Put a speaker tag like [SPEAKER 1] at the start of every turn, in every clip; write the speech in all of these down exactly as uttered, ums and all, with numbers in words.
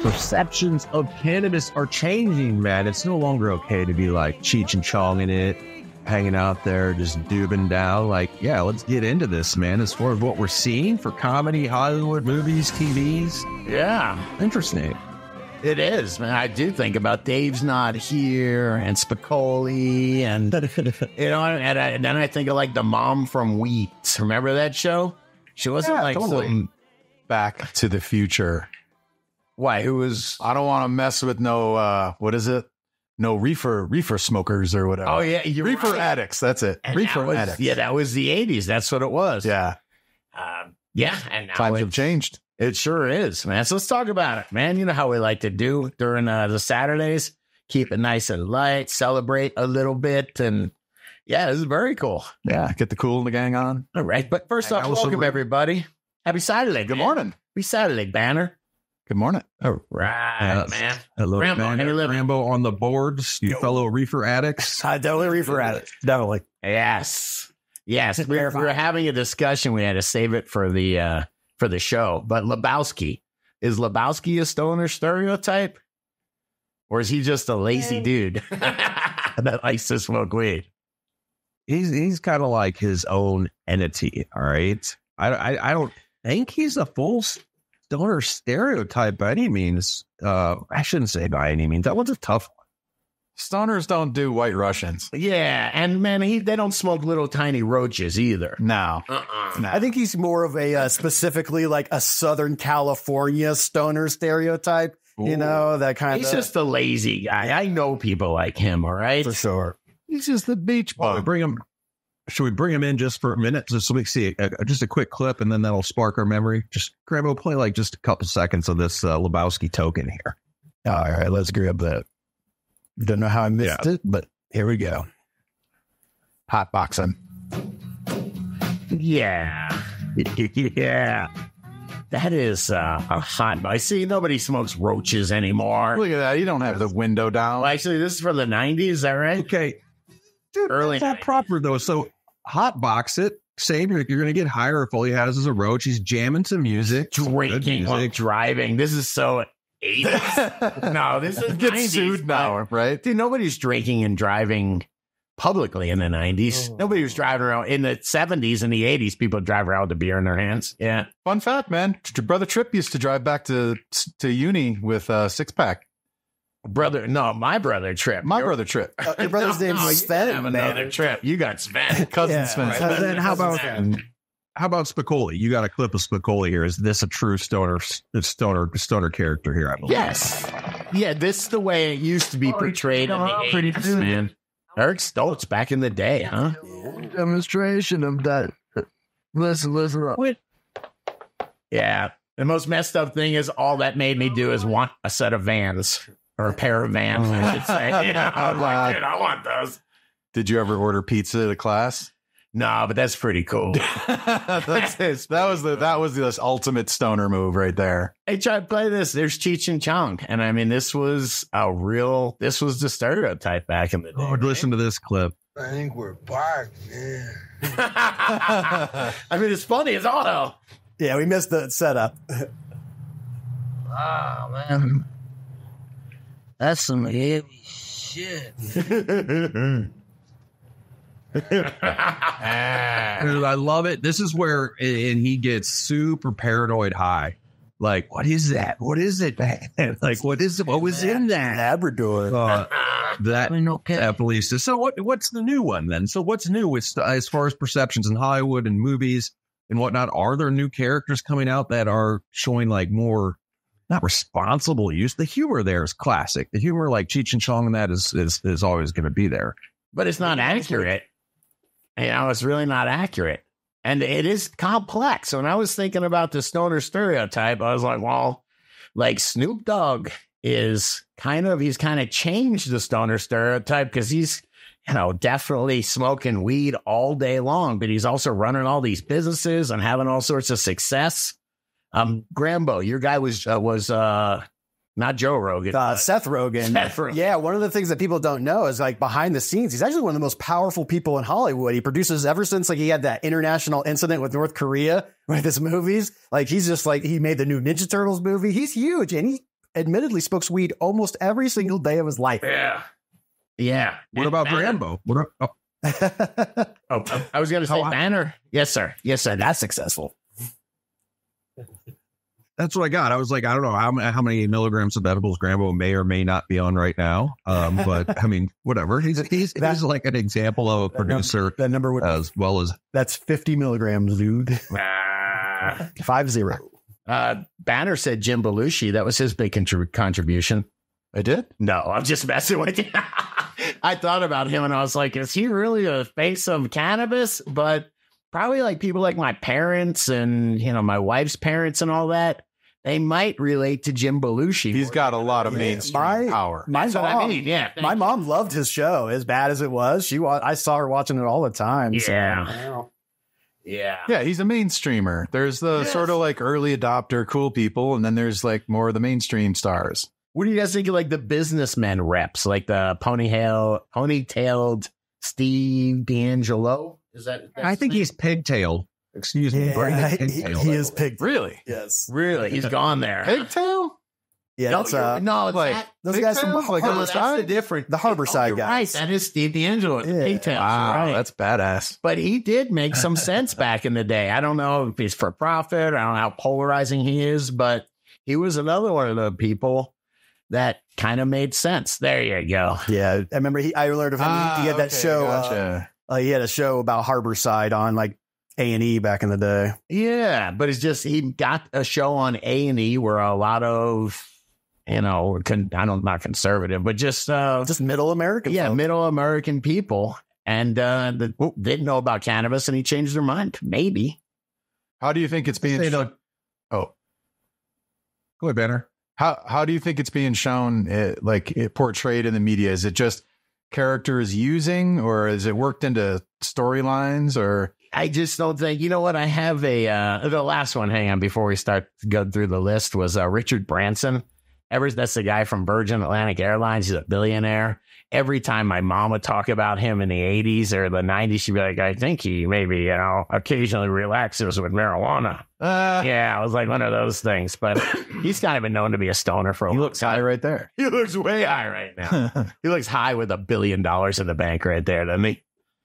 [SPEAKER 1] perceptions of cannabis are changing, man. It's no longer okay to be like Cheech and Chong in it, hanging out there, just doobing down. Like, yeah, let's get into this, man. As far as what we're seeing for comedy, Hollywood, movies, T Vs.
[SPEAKER 2] Yeah.
[SPEAKER 1] Interesting.
[SPEAKER 2] It is, man. I do think about Dave's Not Here and Spicoli and, you know, and, I, and then I think of like the mom from Wheat. Remember that show? She wasn't
[SPEAKER 3] Yeah,
[SPEAKER 2] like
[SPEAKER 3] totally.
[SPEAKER 2] some,
[SPEAKER 3] Back to the Future.
[SPEAKER 2] why, who was,
[SPEAKER 3] I don't want to mess with no, uh, what is it? No reefer, reefer smokers or whatever.
[SPEAKER 2] oh, yeah, you're
[SPEAKER 3] reefer
[SPEAKER 2] right.
[SPEAKER 3] addicts. That's it.
[SPEAKER 2] And
[SPEAKER 3] reefer
[SPEAKER 2] that was,
[SPEAKER 3] addicts.
[SPEAKER 2] yeah, that was the eighties. That's what it was.
[SPEAKER 3] Yeah.
[SPEAKER 2] Um, yeah. And now
[SPEAKER 3] Times
[SPEAKER 2] it,
[SPEAKER 3] have changed.
[SPEAKER 2] it sure is, man. So let's talk about it, man. You know how we like to do during uh, the Saturdays, keep it nice and light, celebrate a little bit. And yeah, this is very cool.
[SPEAKER 3] Yeah. Get the Cool and the Gang on.
[SPEAKER 2] All right. But first
[SPEAKER 3] I
[SPEAKER 2] off,
[SPEAKER 3] also
[SPEAKER 2] welcome
[SPEAKER 3] re-
[SPEAKER 2] everybody. Happy Saturday.
[SPEAKER 3] Good
[SPEAKER 2] man.
[SPEAKER 3] morning.
[SPEAKER 2] Happy Saturday, Banner.
[SPEAKER 3] Good morning.
[SPEAKER 2] All right,
[SPEAKER 1] Yes.
[SPEAKER 2] man.
[SPEAKER 1] Hello,
[SPEAKER 2] Rambo,
[SPEAKER 1] man.
[SPEAKER 2] how you living?
[SPEAKER 1] Rambo on the boards, you fellow reefer addicts.
[SPEAKER 4] I definitely reefer at it. Definitely.
[SPEAKER 2] Yes. Yes. We were, we were having a discussion. We had to save it for the uh, for the show. But Lebowski, is Lebowski a stoner stereotype? Or is he just a lazy dude that likes to smoke weed?
[SPEAKER 1] He's he's kind of like his own entity. All right. I, I, I don't think he's a full stoner stereotype by any means. Uh, I shouldn't say by any means. That one's a tough one.
[SPEAKER 3] Stoners don't do White Russians.
[SPEAKER 2] Yeah. And man, he they don't smoke little tiny roaches either.
[SPEAKER 3] No.
[SPEAKER 2] Uh-uh.
[SPEAKER 3] No.
[SPEAKER 4] I think he's more of a uh, specifically like a Southern California stoner stereotype. You
[SPEAKER 3] Ooh.
[SPEAKER 4] know, that kind
[SPEAKER 2] He's
[SPEAKER 4] of.
[SPEAKER 2] just a lazy guy. I know people like him, all right?
[SPEAKER 4] For sure.
[SPEAKER 3] He's just the beach
[SPEAKER 1] Well, we
[SPEAKER 3] bum.
[SPEAKER 1] bring him. Should we bring him in just for a minute, just so we can see a, a- just a quick clip, and then that'll spark our memory? Just grab, we'll play like just a couple seconds of this uh, Lebowski token here.
[SPEAKER 4] All right, let's grab that. Don't know how I missed it, but here we go.
[SPEAKER 3] Hot boxing.
[SPEAKER 2] Yeah. Yeah. That is uh, a hot. I see nobody smokes roaches anymore.
[SPEAKER 3] Look at that. You don't have the window down.
[SPEAKER 2] Well, actually, this is from the nineties, is that right?
[SPEAKER 1] Okay, dude,
[SPEAKER 2] Early
[SPEAKER 1] that's not
[SPEAKER 2] night.
[SPEAKER 1] proper though. So hot box it. Same, you're, you're going to get higher if all he has is a roach. He's jamming some music, Good
[SPEAKER 2] Drinking while
[SPEAKER 1] music.
[SPEAKER 2] driving. This is so eighties. No, this is
[SPEAKER 3] Get
[SPEAKER 2] nineties,
[SPEAKER 3] sued now, right?
[SPEAKER 2] Dude, nobody's drinking and driving publicly in the nineties. Nobody was driving around in the seventies and the eighties. People drive around with a beer in their hands. Yeah.
[SPEAKER 3] Fun fact, man. Your brother Trip used to drive back to to uni with a six pack.
[SPEAKER 2] Brother, no, my brother Trip.
[SPEAKER 3] My
[SPEAKER 2] Your-
[SPEAKER 3] brother Trip.
[SPEAKER 4] Uh, your brother's
[SPEAKER 2] No,
[SPEAKER 4] name's
[SPEAKER 2] no, you
[SPEAKER 4] Sven,
[SPEAKER 2] have
[SPEAKER 4] man.
[SPEAKER 2] another Trip. You got Sven.
[SPEAKER 3] Cousin
[SPEAKER 4] Yeah,
[SPEAKER 3] Sven.
[SPEAKER 4] right.
[SPEAKER 1] Uh, then how about
[SPEAKER 2] Sven.
[SPEAKER 1] how about Spicoli? You got a clip of Spicoli here. Is this a true stoner stoner stoner character here? I believe.
[SPEAKER 2] Yes. Yeah, this is the way it used to be portrayed in the eighties, man. Eric Stoltz back in the day, huh?
[SPEAKER 5] Demonstration of that. Listen, listen up.
[SPEAKER 2] What? Yeah. The most messed up thing is all that made me do is want a set of Vans or a pair of Vans, I should say. Yeah, I was like, dude, I want those.
[SPEAKER 3] Did you ever order pizza to class?
[SPEAKER 2] No, but that's pretty cool.
[SPEAKER 3] That's it. That was the that was the ultimate stoner move right there.
[SPEAKER 2] Hey, try to play this. There's Cheech and Chong. And I mean, this was a real, this was the stereotype back in the day.
[SPEAKER 1] Oh, listen to this clip.
[SPEAKER 5] I think we're back, man.
[SPEAKER 2] I mean, it's funny as all hell.
[SPEAKER 4] Yeah, we missed the setup.
[SPEAKER 5] Wow, man. That's some heavy shit.
[SPEAKER 1] Dude, I love it. This is where and he gets super paranoid high. Like, what is that? What is it, man? Like, what is it? What was in that?
[SPEAKER 4] Labrador.
[SPEAKER 1] Uh, that
[SPEAKER 5] I mean, okay.
[SPEAKER 1] that police. So what? What's the new one then? So what's new with as far as perceptions in Hollywood and movies and whatnot? Are there new characters coming out that are showing like more not responsible use? The humor there is classic. The humor like Cheech and Chong and that is is is always going to be there.
[SPEAKER 2] But it's not accurate. You know, it's really not accurate. And it is complex. When I was thinking about the stoner stereotype, I was like, well, like Snoop Dogg is kind of, he's kind of changed the stoner stereotype because he's, you know, definitely smoking weed all day long, but he's also running all these businesses and having all sorts of success. Um, Grambo, your guy was, uh, was, uh, not Joe Rogan.
[SPEAKER 4] Uh, Seth Rogen.
[SPEAKER 2] Seth Rogen.
[SPEAKER 4] Yeah, one of the things that people don't know is like behind the scenes, he's actually one of the most powerful people in Hollywood. He produces ever since like he had that international incident with North Korea with his movies. Like he's just like he made the new Ninja Turtles movie. He's huge, and he admittedly smokes weed almost every single day of his life.
[SPEAKER 2] Yeah. Yeah.
[SPEAKER 1] What
[SPEAKER 2] And
[SPEAKER 1] about
[SPEAKER 2] Banner-
[SPEAKER 1] Rambo? What a- oh,
[SPEAKER 2] Oh, I was going to say
[SPEAKER 1] Oh, I-
[SPEAKER 2] Banner. Yes, sir. Yes, sir.
[SPEAKER 4] That's successful.
[SPEAKER 1] that's what I got. I was like, I don't know how, ma- how many milligrams of edibles Rambo may or may not be on right now. Um, but I mean, whatever. He's he's,
[SPEAKER 4] That-
[SPEAKER 1] he's like an example of a producer
[SPEAKER 4] That number would
[SPEAKER 1] as well as
[SPEAKER 4] that's fifty milligrams, dude.
[SPEAKER 2] Ah.
[SPEAKER 4] Five zero.
[SPEAKER 2] Uh, Banner said Jim Belushi. That was his big contrib- contribution.
[SPEAKER 3] I did.
[SPEAKER 2] No, I'm just messing with you. I thought about him and I was like, is he really a face of cannabis? But probably like people like my parents and, you know, my wife's parents and all that, they might relate to Jim Belushi.
[SPEAKER 3] He's got a lot of
[SPEAKER 4] Yeah,
[SPEAKER 3] mainstream
[SPEAKER 4] my-
[SPEAKER 3] power.
[SPEAKER 4] My
[SPEAKER 2] That's
[SPEAKER 4] mom,
[SPEAKER 2] what I mean. Yeah.
[SPEAKER 4] my mom loved his show as bad as it was. She wa- I saw her watching it all the time. so-
[SPEAKER 2] Yeah. Yeah.
[SPEAKER 3] Yeah, he's a mainstreamer. There's the
[SPEAKER 2] Yes.
[SPEAKER 3] sort of like early adopter cool people, and then there's like more of the mainstream stars.
[SPEAKER 2] What do you guys think of like the businessmen reps, like the ponytail, ponytailed Steve D'Angelo? Is that?
[SPEAKER 1] I think he's pigtailed. Excuse me,
[SPEAKER 4] Yeah,
[SPEAKER 1] Brandon
[SPEAKER 4] he,
[SPEAKER 1] Pigtail.
[SPEAKER 4] he is pig.
[SPEAKER 3] Really?
[SPEAKER 4] Yes.
[SPEAKER 2] really he's gone there.
[SPEAKER 3] Pigtail?
[SPEAKER 4] Yeah.
[SPEAKER 2] no,
[SPEAKER 4] That's, uh,
[SPEAKER 2] you're- no, it's
[SPEAKER 3] like-
[SPEAKER 2] that,
[SPEAKER 4] those guys from
[SPEAKER 3] pigtails? Like
[SPEAKER 2] no,
[SPEAKER 3] on the
[SPEAKER 2] that's
[SPEAKER 3] side?
[SPEAKER 2] the different.
[SPEAKER 4] The Harbor
[SPEAKER 2] Oh,
[SPEAKER 4] Side
[SPEAKER 2] you're
[SPEAKER 4] guys.
[SPEAKER 2] Right, that is Steve D'Angelo. The
[SPEAKER 4] Yeah.
[SPEAKER 2] pigtails.
[SPEAKER 3] Wow,
[SPEAKER 2] Right.
[SPEAKER 3] that's badass.
[SPEAKER 2] But he did make some sense back in the day. I don't know if he's for profit. I don't know how polarizing he is, but he was another one of the people that kind of made sense. There you go.
[SPEAKER 4] Yeah. I remember he, I learned of him.
[SPEAKER 3] Ah,
[SPEAKER 4] he had that
[SPEAKER 3] okay,
[SPEAKER 4] show. uh,
[SPEAKER 3] Gotcha.
[SPEAKER 4] Uh, he had a show about Harborside on like A and E back in the day.
[SPEAKER 2] Yeah, but it's just he got a show on A and E where a lot of, you know, con- I don't not conservative, but just uh,
[SPEAKER 4] Just middle American.
[SPEAKER 2] yeah,
[SPEAKER 4] folk.
[SPEAKER 2] middle American people, and uh, that didn't know about cannabis, and he changed their mind. Maybe.
[SPEAKER 3] How do you think it's being?
[SPEAKER 1] Say
[SPEAKER 3] Shown?
[SPEAKER 1] no.
[SPEAKER 3] Oh,
[SPEAKER 1] Go ahead, Banner.
[SPEAKER 3] how how do you think it's being shown? uh like it portrayed in the media? Is it just characters using, or is it worked into storylines, or?
[SPEAKER 2] I just don't think, you know what? I have a, uh, the last one, hang on, before we start to go through the list was uh, Richard Branson. Ever, that's the guy from Virgin Atlantic Airlines. He's a billionaire. Every time my mom would talk about him in the eighties or the nineties, she'd be like, I think he maybe, you know, occasionally relaxes with marijuana.
[SPEAKER 3] Uh,
[SPEAKER 2] Yeah, it was like one of those things. But he's kind of been known to be a stoner for a
[SPEAKER 3] he
[SPEAKER 2] long
[SPEAKER 3] looks high right there.
[SPEAKER 2] He looks way high right now. He looks high with a billion dollars in the bank right there, doesn't he?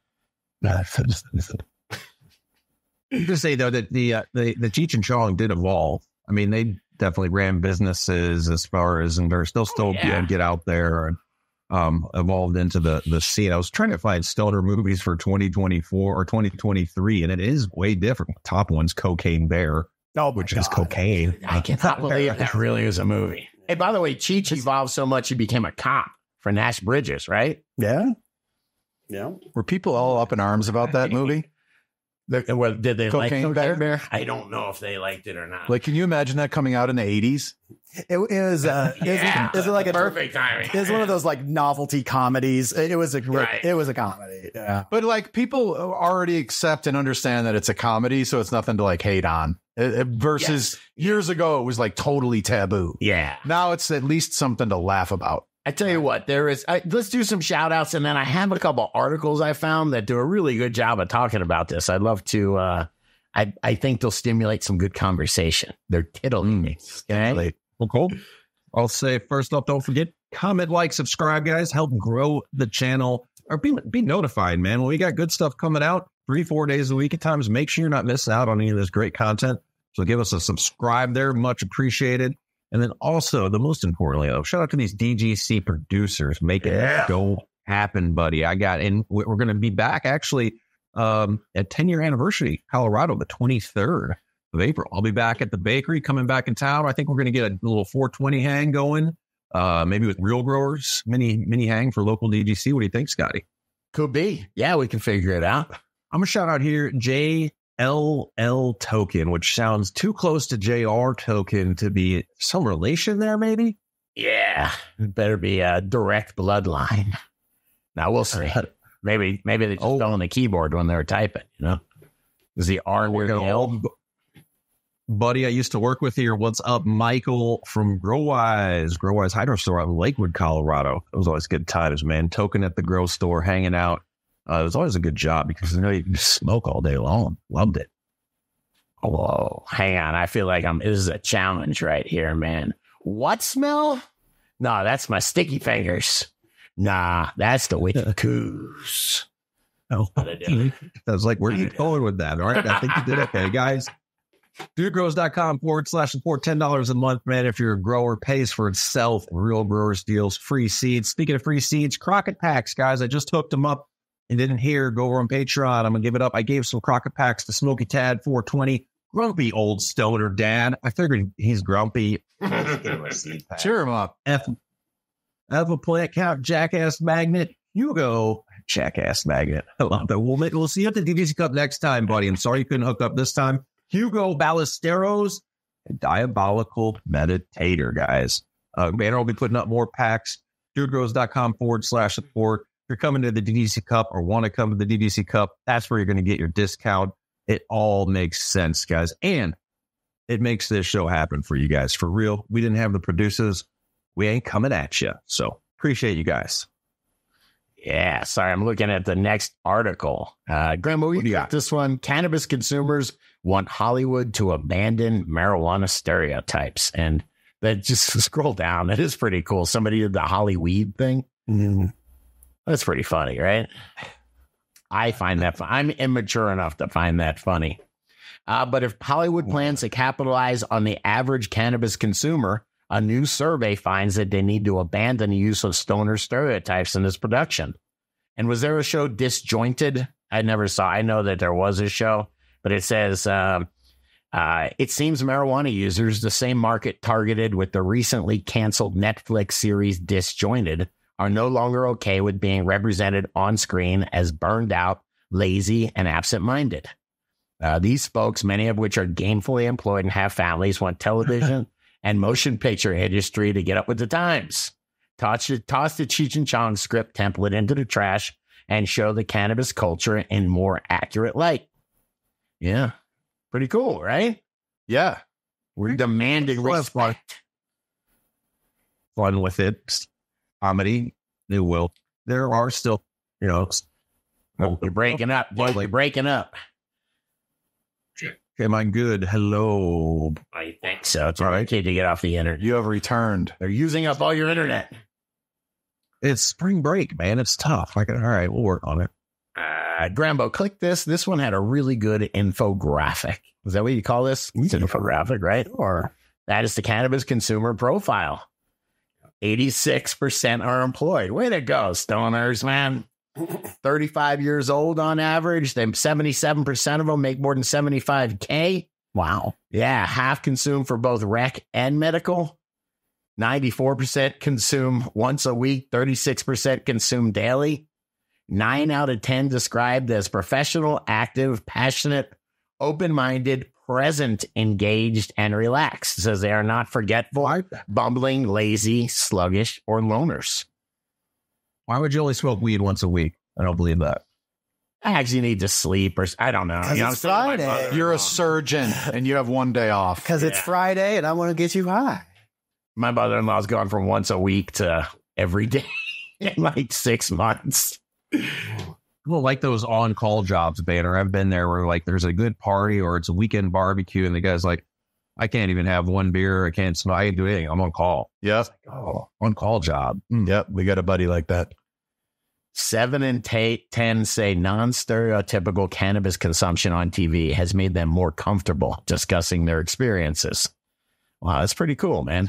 [SPEAKER 1] Just say though that the uh, the the Cheech and Chong did evolve. I mean, they definitely ran businesses as far as, and they're still still
[SPEAKER 2] yeah.
[SPEAKER 1] you know, get out there and um, evolved into the the scene. I was trying to find stoner movies for twenty twenty-four or twenty twenty-three, and it is way different. Top one's Cocaine Bear,
[SPEAKER 4] Oh, my
[SPEAKER 1] which is
[SPEAKER 4] God.
[SPEAKER 1] cocaine.
[SPEAKER 2] I cannot believe that really is a movie. Hey, by the way, Cheech evolved so much he became a cop for Nash Bridges, right?
[SPEAKER 4] Yeah. Yeah.
[SPEAKER 3] Were people all up in arms about that movie?
[SPEAKER 2] The, well, did they like
[SPEAKER 3] Cocaine
[SPEAKER 2] Cocaine
[SPEAKER 3] Bear?
[SPEAKER 2] Bear? I don't know if they liked it or not.
[SPEAKER 3] Like, can you imagine that coming out in the eighties?
[SPEAKER 4] It, it was. Uh, it was-
[SPEAKER 2] yeah,
[SPEAKER 4] Is it like a
[SPEAKER 2] perfect timing?
[SPEAKER 4] It was one of those like novelty comedies. It, it was a great.
[SPEAKER 2] Right.
[SPEAKER 4] It was a comedy. Yeah.
[SPEAKER 3] But like, people already accept and understand that it's a comedy, so it's nothing to like hate on. Uh, uh, versus years ago, it was like totally taboo.
[SPEAKER 2] Yeah.
[SPEAKER 3] Now it's at least something to laugh about.
[SPEAKER 2] I tell you what, there is. I, let's do some shout outs, and then I have a couple articles I found that do a really good job of talking about this. I'd love to. Uh, I I think they'll stimulate some good conversation. They're titillating. Okay.
[SPEAKER 3] Like,
[SPEAKER 1] Well, cool. I'll say first off, don't forget, comment, like, subscribe, guys. Help grow the channel or be be notified, man. When we got good stuff coming out three, four days a week at times, make sure you're not missing out on any of this great content. So give us a subscribe there. Much appreciated. And then also, the most importantly, though, shout out to these D G C producers making
[SPEAKER 2] Yeah.
[SPEAKER 1] it go happen, buddy. I got, and we- we're going to be back actually um, at ten year anniversary, Colorado, the twenty-third of April. I'll be back at the bakery, coming back in town. I think we're going to get a little four twenty hang going, uh, maybe with Real Growers, mini mini hang for local D G C. What do you think, Scotty?
[SPEAKER 2] Could be. Yeah, we can figure it out.
[SPEAKER 1] I'm gonna shout out here J L L Token, which sounds too close to J R Token to be some relation there, maybe.
[SPEAKER 2] Yeah, it better be a direct bloodline. Now we'll see. Maybe maybe they just
[SPEAKER 1] Oh.
[SPEAKER 2] fell on the keyboard when they were typing. You know, is the R near the L?
[SPEAKER 1] Buddy I used to work with here. What's up, Michael from Growwise, Growwise Hydro Store out in Lakewood, Colorado. It was always good times, man. Token at the grow store, hanging out. Uh, it was always a good job because you know you can just smoke all day long. Loved it.
[SPEAKER 2] Whoa, hang on. I feel like I'm. This is a challenge right here, man. What smell? No, that's my sticky fingers. Nah, that's the wicked coos.
[SPEAKER 1] Oh, I was like, where are you going with that? All right, I think you did okay, guys. Dudegrows.com forward slash support ten dollars a month, man. If you're a grower, pays for itself. Real growers deals, free seeds. Speaking of free seeds, Crockett Packs, guys. I just hooked them up and didn't hear. Go over on Patreon. I'm gonna give it up. I gave some Crockett Packs to Smokey Tad four twenty. Grumpy old stoner dad. I figured he's grumpy.
[SPEAKER 3] Cheer him up.
[SPEAKER 1] F, F a plant count, jackass magnet. Hugo, jackass magnet. I love that. We'll, we'll see you at the D V C Cup next time, buddy. I'm sorry you couldn't hook up this time. Hugo Ballesteros, a diabolical meditator, guys. Uh, Banner will be putting up more packs. Dudegrows.com forward slash support. If you're coming to the D V C Cup or want to come to the D V C Cup, that's where you're going to get your discount. It all makes sense, guys. And it makes this show happen for you guys. For real. We didn't have the producers. We ain't coming at you. So appreciate you guys.
[SPEAKER 2] Yeah, sorry, I'm looking at the next article. Uh, Graham, what do you got? This one, cannabis consumers want Hollywood to abandon marijuana stereotypes. And that just scroll down. That is pretty cool. Somebody did the Hollyweed thing. Mm. That's pretty funny, right? I find that fun. I'm immature enough to find that funny. Uh, but if Hollywood plans to capitalize on the average cannabis consumer, a new survey finds that they need to abandon the use of stoner stereotypes in this production. And was there a show Disjointed? I never saw. I know that there was a show, but it says um, uh, it seems marijuana users, the same market targeted with the recently canceled Netflix series Disjointed, are no longer okay with being represented on screen as burned out, lazy, and absent-minded. Uh, these folks, many of which are gainfully employed and have families, want television and motion picture industry to get up with the times. Toss, toss the Cheech and Chong script template into the trash and show the cannabis culture in more accurate light. Yeah. Pretty cool, right?
[SPEAKER 3] Yeah.
[SPEAKER 2] We're demanding respect.
[SPEAKER 1] Fun with it. Comedy. It will. There are still, you know.
[SPEAKER 2] Oh, you're breaking up. Boy, you're breaking up.
[SPEAKER 1] Am I good? Hello.
[SPEAKER 2] I think so. It's all right. Okay to get off the internet.
[SPEAKER 3] You have returned.
[SPEAKER 2] They're using up all your internet.
[SPEAKER 1] It's spring break, man. It's tough. Like, all right, we'll work on it.
[SPEAKER 2] Uh, Grambo, click this. This one had a really good infographic. Is that what you call this? It's an infographic, right? Or that is the cannabis consumer profile. eighty-six percent are employed. Way to go, stoners, man. thirty-five years old on average. Then seventy-seven percent of them make more than seventy-five K. Wow. Yeah. Half consume for both rec and medical. ninety-four percent consume once a week. thirty-six percent consume daily. Nine out of ten described as professional, active, passionate, open-minded, present, engaged, and relaxed. It says they are not forgetful, bumbling, lazy, sluggish, or loners.
[SPEAKER 1] Why would you only smoke weed once a week? I don't believe that.
[SPEAKER 2] I actually need to sleep, or I don't know. You know
[SPEAKER 4] it's Friday.
[SPEAKER 2] mother,
[SPEAKER 3] You're a surgeon and you have one day off.
[SPEAKER 4] Because it's
[SPEAKER 2] Yeah.
[SPEAKER 4] Friday and I want to get you high.
[SPEAKER 2] My mother-in-law's gone from once a week to every day in like six months.
[SPEAKER 1] Well, like those on-call jobs, Banner. I've been there where like there's a good party or it's a weekend barbecue, and the guy's like, I can't even have one beer. I can't smoke. I can't do anything. I'm on call.
[SPEAKER 3] Yep.
[SPEAKER 1] Oh, on-call job.
[SPEAKER 3] Yep. We got a buddy like that.
[SPEAKER 2] Seven and t- ten say non-stereotypical cannabis consumption on T V has made them more comfortable discussing their experiences. Wow, that's pretty cool, man.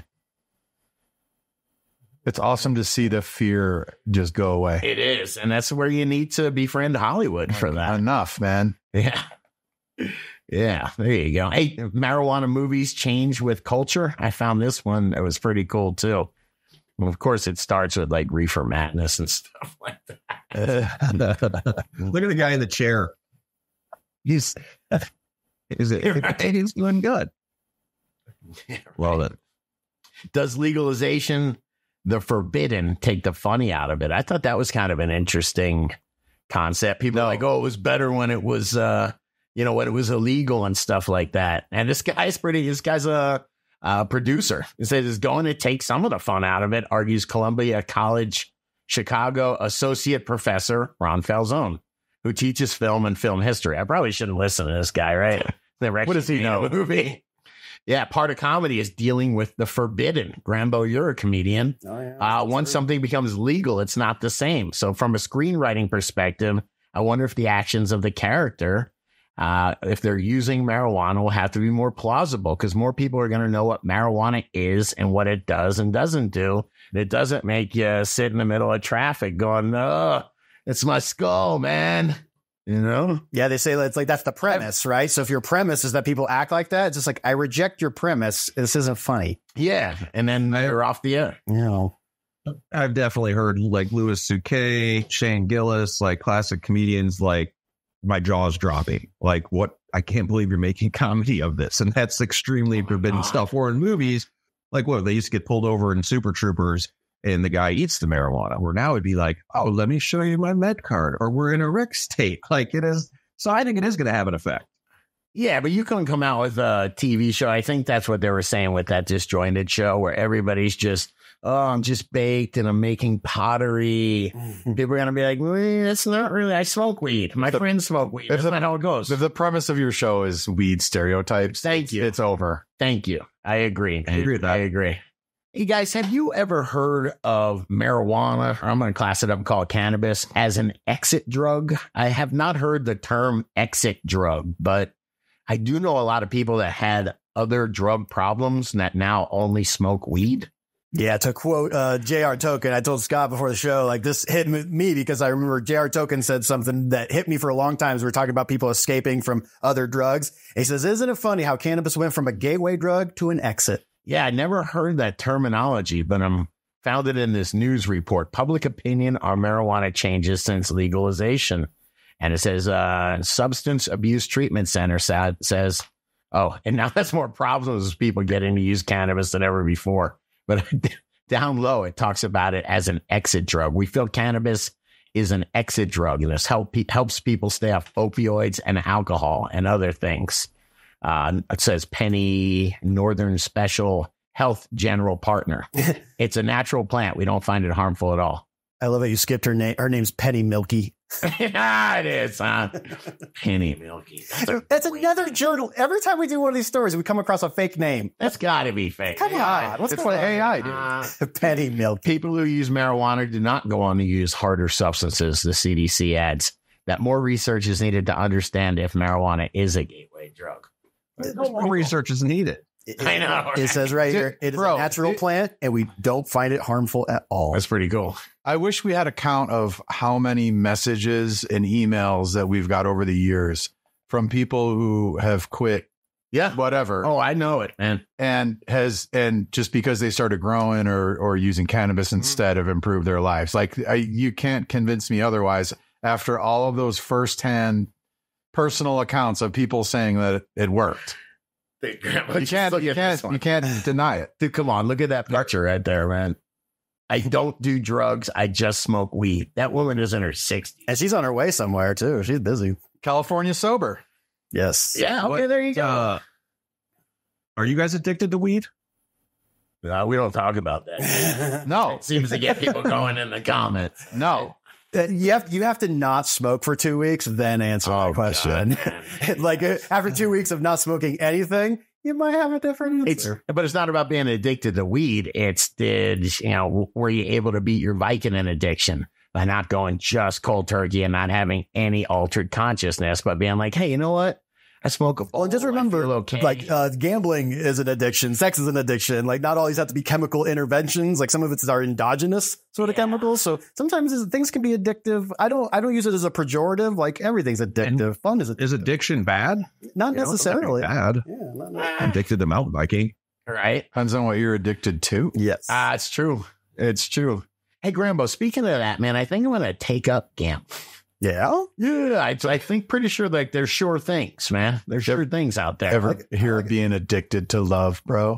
[SPEAKER 3] It's awesome to see the fear just go away.
[SPEAKER 2] It is, and that's where you need to befriend Hollywood for that.
[SPEAKER 3] Enough, man.
[SPEAKER 2] Yeah. Yeah, there you go. Hey, marijuana movies change with culture. I found this one that was pretty cool, too. Well, of course, it starts with like Reefer Madness and stuff like that.
[SPEAKER 1] Look at the guy in the chair. He's, is it, he's doing good. Well, then.
[SPEAKER 2] Does legalization, the forbidden, take the funny out of it? I thought that was kind of an interesting concept. People are like, oh, it was better when it was, uh, you know, when it was illegal and stuff like that. And this guy's pretty, this guy's a, a producer. He says it's going to take some of the fun out of it, argues Columbia College Chicago associate professor Ron Falzone, who teaches film and film history. I probably shouldn't listen to this guy, right?
[SPEAKER 3] What does he know?
[SPEAKER 2] Movie. Yeah, part of comedy is dealing with the forbidden. Grambo, you're a comedian.
[SPEAKER 4] Oh, yeah.
[SPEAKER 2] Uh, once something becomes legal, it's not the same. So from a screenwriting perspective, I wonder if the actions of the character, uh, if they're using marijuana, will have to be more plausible because more people are going to know what marijuana is and what it does and doesn't do. And it doesn't make you sit in the middle of traffic going, oh, it's my skull, man. You know?
[SPEAKER 4] Yeah, they say that it's like that's the premise, right? So if your premise is that people act like that, it's just like I reject your premise. This isn't funny.
[SPEAKER 2] Yeah. And then they're off the air.
[SPEAKER 4] You know.
[SPEAKER 1] I've definitely heard like Louis C K, Shane Gillis, like classic comedians, like my jaw's dropping. Like, what? I can't believe you're making comedy of this. And that's extremely
[SPEAKER 2] Oh
[SPEAKER 1] forbidden
[SPEAKER 2] God.
[SPEAKER 1] stuff. Or in movies, like what? They used to get pulled over in Super Troopers and the guy eats the marijuana. Where now it'd be like, oh, let me show you my med card. Or we're in a Rick state. Like it is. So I think it is going to have an effect.
[SPEAKER 2] Yeah, but you couldn't come out with a T V show. I think that's what they were saying with that disjointed show where everybody's just, oh, I'm just baked and I'm making pottery. People are going to be like, well, that's not really, I smoke weed. My
[SPEAKER 3] The-
[SPEAKER 2] friends smoke weed. That's
[SPEAKER 3] the-
[SPEAKER 2] not how it goes.
[SPEAKER 3] If the premise of your show is weed stereotypes,
[SPEAKER 2] Thank you.
[SPEAKER 3] it's over.
[SPEAKER 2] Thank you. I agree.
[SPEAKER 1] I agree with that.
[SPEAKER 2] I agree. Hey guys, have you ever heard of marijuana, or I'm going to class it up and call it cannabis, as an exit drug? I have not heard the term exit drug, but I do know a lot of people that had other drug problems that now only smoke weed.
[SPEAKER 4] Yeah, to quote uh, J R. Token, I told Scott before the show, like this hit me because I remember J R. Token said something that hit me for a long time as we were talking about people escaping from other drugs. He says, isn't it funny how cannabis went from a gateway drug to an exit?
[SPEAKER 2] Yeah, I never heard that terminology, but I'm found it in this news report. Public opinion on marijuana changes since legalization. And it says, uh, Substance Abuse Treatment Center sa- says, oh, and now that's more problems with people getting to use cannabis than ever before. But down low, it talks about it as an exit drug. We feel cannabis is an exit drug, and this help pe- helps people stay off opioids and alcohol and other things. Uh, it says Penny Northern Special Health General Partner. It's a natural plant. We don't find it harmful at all.
[SPEAKER 4] I love it. You skipped her name. Her name's Penny Milky.
[SPEAKER 2] Yeah, it is, huh? Penny Milky.
[SPEAKER 4] That's another journal. Every time we do one of these stories, we come across a fake name.
[SPEAKER 2] That's got to be fake.
[SPEAKER 4] Come on. What's
[SPEAKER 3] It's
[SPEAKER 4] going
[SPEAKER 3] what
[SPEAKER 4] on?
[SPEAKER 3] A I do.
[SPEAKER 2] Uh,
[SPEAKER 4] Penny Milky.
[SPEAKER 2] people who use marijuana do not go on to use harder substances, the C D C adds. That more research is needed to understand if marijuana is a gateway drug.
[SPEAKER 1] More research is needed.
[SPEAKER 4] It,
[SPEAKER 2] I know,
[SPEAKER 4] It
[SPEAKER 2] right?
[SPEAKER 4] says right here, it is
[SPEAKER 3] Bro,
[SPEAKER 4] a natural
[SPEAKER 3] it-
[SPEAKER 4] plant, and we don't find it harmful at all.
[SPEAKER 2] That's pretty cool.
[SPEAKER 3] I wish we had a count of how many messages and emails that we've got over the years from people who have quit
[SPEAKER 2] Yeah.
[SPEAKER 3] whatever
[SPEAKER 2] Oh, I know it, man.
[SPEAKER 3] and has and just because they started growing or or using cannabis instead have improved their lives. Like I, you can't convince me otherwise. After all of those firsthand personal accounts of people saying that it, it worked, you can't you can't you can't deny it.
[SPEAKER 2] Dude, come on, look at that picture right there, man. I don't do drugs. I just smoke weed. That woman is in her sixties.
[SPEAKER 4] And she's on her way somewhere, too. She's busy.
[SPEAKER 3] California sober.
[SPEAKER 4] Yes.
[SPEAKER 2] Yeah, okay,
[SPEAKER 1] What,
[SPEAKER 2] there you go.
[SPEAKER 1] Uh, are you guys addicted to weed?
[SPEAKER 2] No, we don't talk about that.
[SPEAKER 3] No,
[SPEAKER 2] It seems to get people going in the comments.
[SPEAKER 3] no.
[SPEAKER 4] Uh, You have you have to not smoke for two weeks, then answer
[SPEAKER 2] Oh,
[SPEAKER 4] the question.
[SPEAKER 2] God,
[SPEAKER 4] like uh, after two weeks of not smoking anything, you might have a different
[SPEAKER 2] It's,
[SPEAKER 4] answer.
[SPEAKER 2] but it's not about being addicted to weed. It's did you know were you able to beat your Vicodin addiction by not going just cold turkey and not having any altered consciousness, but being like, hey, you know what? I smoke a bowl.
[SPEAKER 4] Well, and just
[SPEAKER 2] I
[SPEAKER 4] remember,
[SPEAKER 2] feel okay.
[SPEAKER 4] like uh, gambling is an addiction, sex is an addiction. Like not always have to be chemical interventions. Like some of it's our endogenous sort of
[SPEAKER 2] Yeah.
[SPEAKER 4] chemicals. So sometimes it's- things can be addictive. I don't I don't use it as a pejorative. Like everything's addictive. Fun is addictive.
[SPEAKER 1] Is addiction bad?
[SPEAKER 4] Not
[SPEAKER 1] You know, it's not
[SPEAKER 4] necessarily.
[SPEAKER 1] bad.
[SPEAKER 4] Yeah, not, not-
[SPEAKER 2] Ah,
[SPEAKER 1] I'm addicted to mountain biking.
[SPEAKER 2] right?
[SPEAKER 3] Depends on what you're addicted to.
[SPEAKER 4] Yes.
[SPEAKER 2] Ah, it's true. It's true. Hey, Grambo, speaking of that, man, I think I'm going to take up gambling.
[SPEAKER 4] yeah.
[SPEAKER 2] Yeah, I, I think pretty sure like there's sure things, man. There's sure things out there.
[SPEAKER 3] Ever hear of being addicted to love, bro?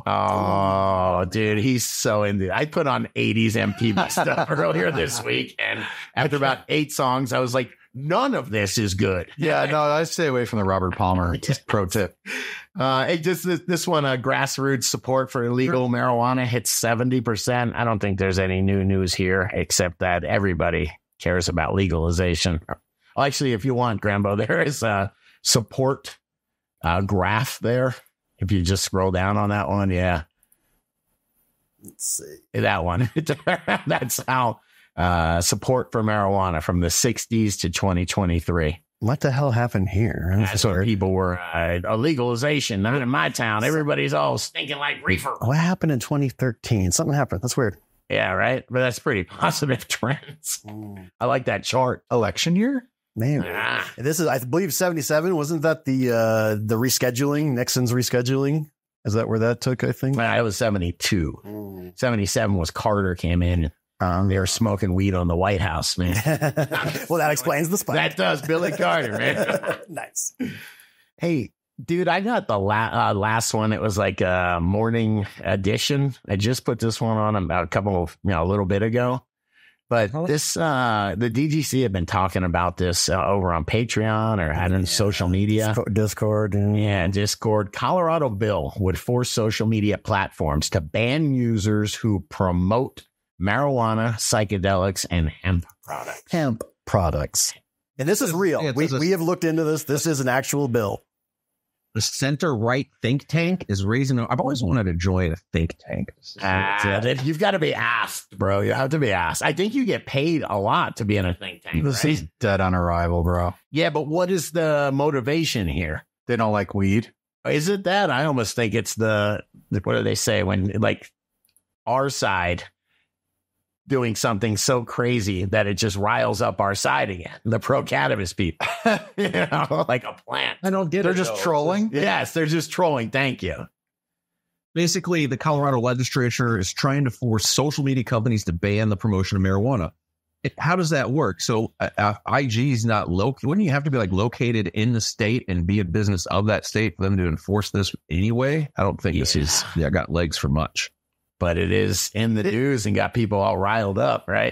[SPEAKER 2] Oh, dude, he's so into it. I put on eighties M T V stuff earlier this week, and after about eight songs, I was like, none of this is good.
[SPEAKER 3] Yeah, no, I stay away from the Robert Palmer. Pro tip.
[SPEAKER 2] Uh, hey, just this, this one, uh, grassroots support for illegal marijuana hits seventy percent. I don't think there's any new news here, except that everybody cares about legalization. Well, actually, if you want, Grambo, there is a support uh, graph there. If you just scroll down on that one, yeah.
[SPEAKER 4] Let's see.
[SPEAKER 2] That one. That's how uh, support for marijuana from the sixties to twenty twenty-three.
[SPEAKER 4] What the hell happened here?
[SPEAKER 2] That's when people were uh, a legalization. Not in my town. Everybody's all stinking like reefer.
[SPEAKER 4] What happened in twenty thirteen? Something happened. That's weird.
[SPEAKER 2] Yeah, right. But that's pretty positive trends.
[SPEAKER 4] Mm.
[SPEAKER 2] I like that chart.
[SPEAKER 3] Election year?
[SPEAKER 4] Maybe.
[SPEAKER 2] Ah.
[SPEAKER 4] This is, I believe, seventy-seven. Wasn't that the uh, the rescheduling? Nixon's rescheduling? Is that where that took, I think?
[SPEAKER 2] Well, it was seventy-two.
[SPEAKER 4] Mm.
[SPEAKER 2] seventy-seven was Carter came in. Um, they were smoking weed on the White House, man.
[SPEAKER 4] Well, that explains the spike.
[SPEAKER 2] That does. Billy Carter, man.
[SPEAKER 4] Nice.
[SPEAKER 2] Hey, dude, I got the la- uh, last one. It was like a morning edition. I just put this one on about a couple of, you know, a little bit ago. But this, uh, the D G C have been talking about this uh, over on Patreon or had on yeah. social media.
[SPEAKER 4] Discord. And-
[SPEAKER 2] yeah, Discord. Colorado bill would force social media platforms to ban users who promote marijuana, psychedelics, and hemp products.
[SPEAKER 4] Hemp products. And this is real.
[SPEAKER 1] Yeah,
[SPEAKER 4] we,
[SPEAKER 1] a,
[SPEAKER 4] we have looked into this. This is an actual bill.
[SPEAKER 1] The center-right think tank is raising. I've always wanted to join a think tank.
[SPEAKER 2] Uh, you've got to be asked, bro. You have to be asked. I think you get paid a lot to be in a think tank.
[SPEAKER 3] This
[SPEAKER 2] right?
[SPEAKER 3] is dead on arrival, bro.
[SPEAKER 2] Yeah, but what is the motivation here?
[SPEAKER 3] They don't like weed.
[SPEAKER 2] Is it that? I almost think it's the, what do they say when, like, our side doing something so crazy that it just riles up our side again. The pro-cannabis people. You know, like a plant.
[SPEAKER 1] I don't get
[SPEAKER 3] they're
[SPEAKER 1] it.
[SPEAKER 3] They're just
[SPEAKER 1] though.
[SPEAKER 3] trolling?
[SPEAKER 2] Yes, they're just trolling. Thank you.
[SPEAKER 1] Basically, the Colorado legislature is trying to force social media companies to ban the promotion of marijuana. It, how does that work? So uh, uh, I G is not located. Wouldn't you have to be like located in the state and be a business of that state for them to enforce this anyway? I don't think
[SPEAKER 2] yeah.
[SPEAKER 1] this is yeah got legs for much.
[SPEAKER 2] But it is in the news and got people all riled up, right?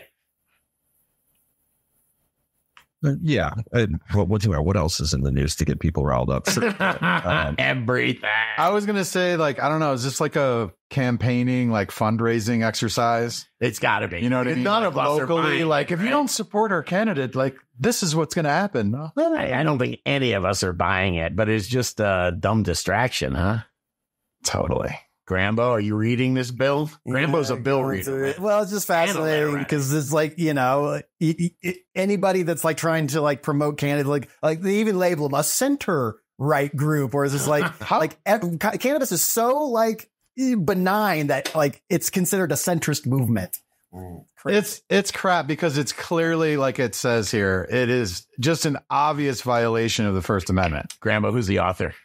[SPEAKER 1] Uh, yeah. Uh, what, what, what else is in the news to get people riled up?
[SPEAKER 2] um, Everything.
[SPEAKER 3] I was going to say, like, I don't know, is this like a campaigning, like fundraising exercise?
[SPEAKER 2] It's got to be.
[SPEAKER 3] You know what I mean?
[SPEAKER 2] None
[SPEAKER 3] like
[SPEAKER 2] of us
[SPEAKER 3] locally,
[SPEAKER 2] are buying
[SPEAKER 3] like,
[SPEAKER 2] it,
[SPEAKER 3] if
[SPEAKER 2] right?
[SPEAKER 3] you don't support our candidate, like, this is what's going to happen.
[SPEAKER 2] Well, I, I don't think any of us are buying it, but it's just a dumb distraction, huh?
[SPEAKER 3] Totally.
[SPEAKER 2] Grambo, are you reading this bill? Grambo's
[SPEAKER 4] Yeah,
[SPEAKER 2] a bill
[SPEAKER 4] going
[SPEAKER 2] reader.
[SPEAKER 4] it. Well, it's just fascinating because it's like, you know, y- y- anybody that's like trying to like promote cannabis, like, like they even label them a center right group, or is this like, like ev- cannabis is so like benign that like it's considered a centrist movement.
[SPEAKER 3] Mm. It's it's crap because it's clearly, like it says here, it is just an obvious violation of the First Amendment.
[SPEAKER 2] Grambo, who's the author?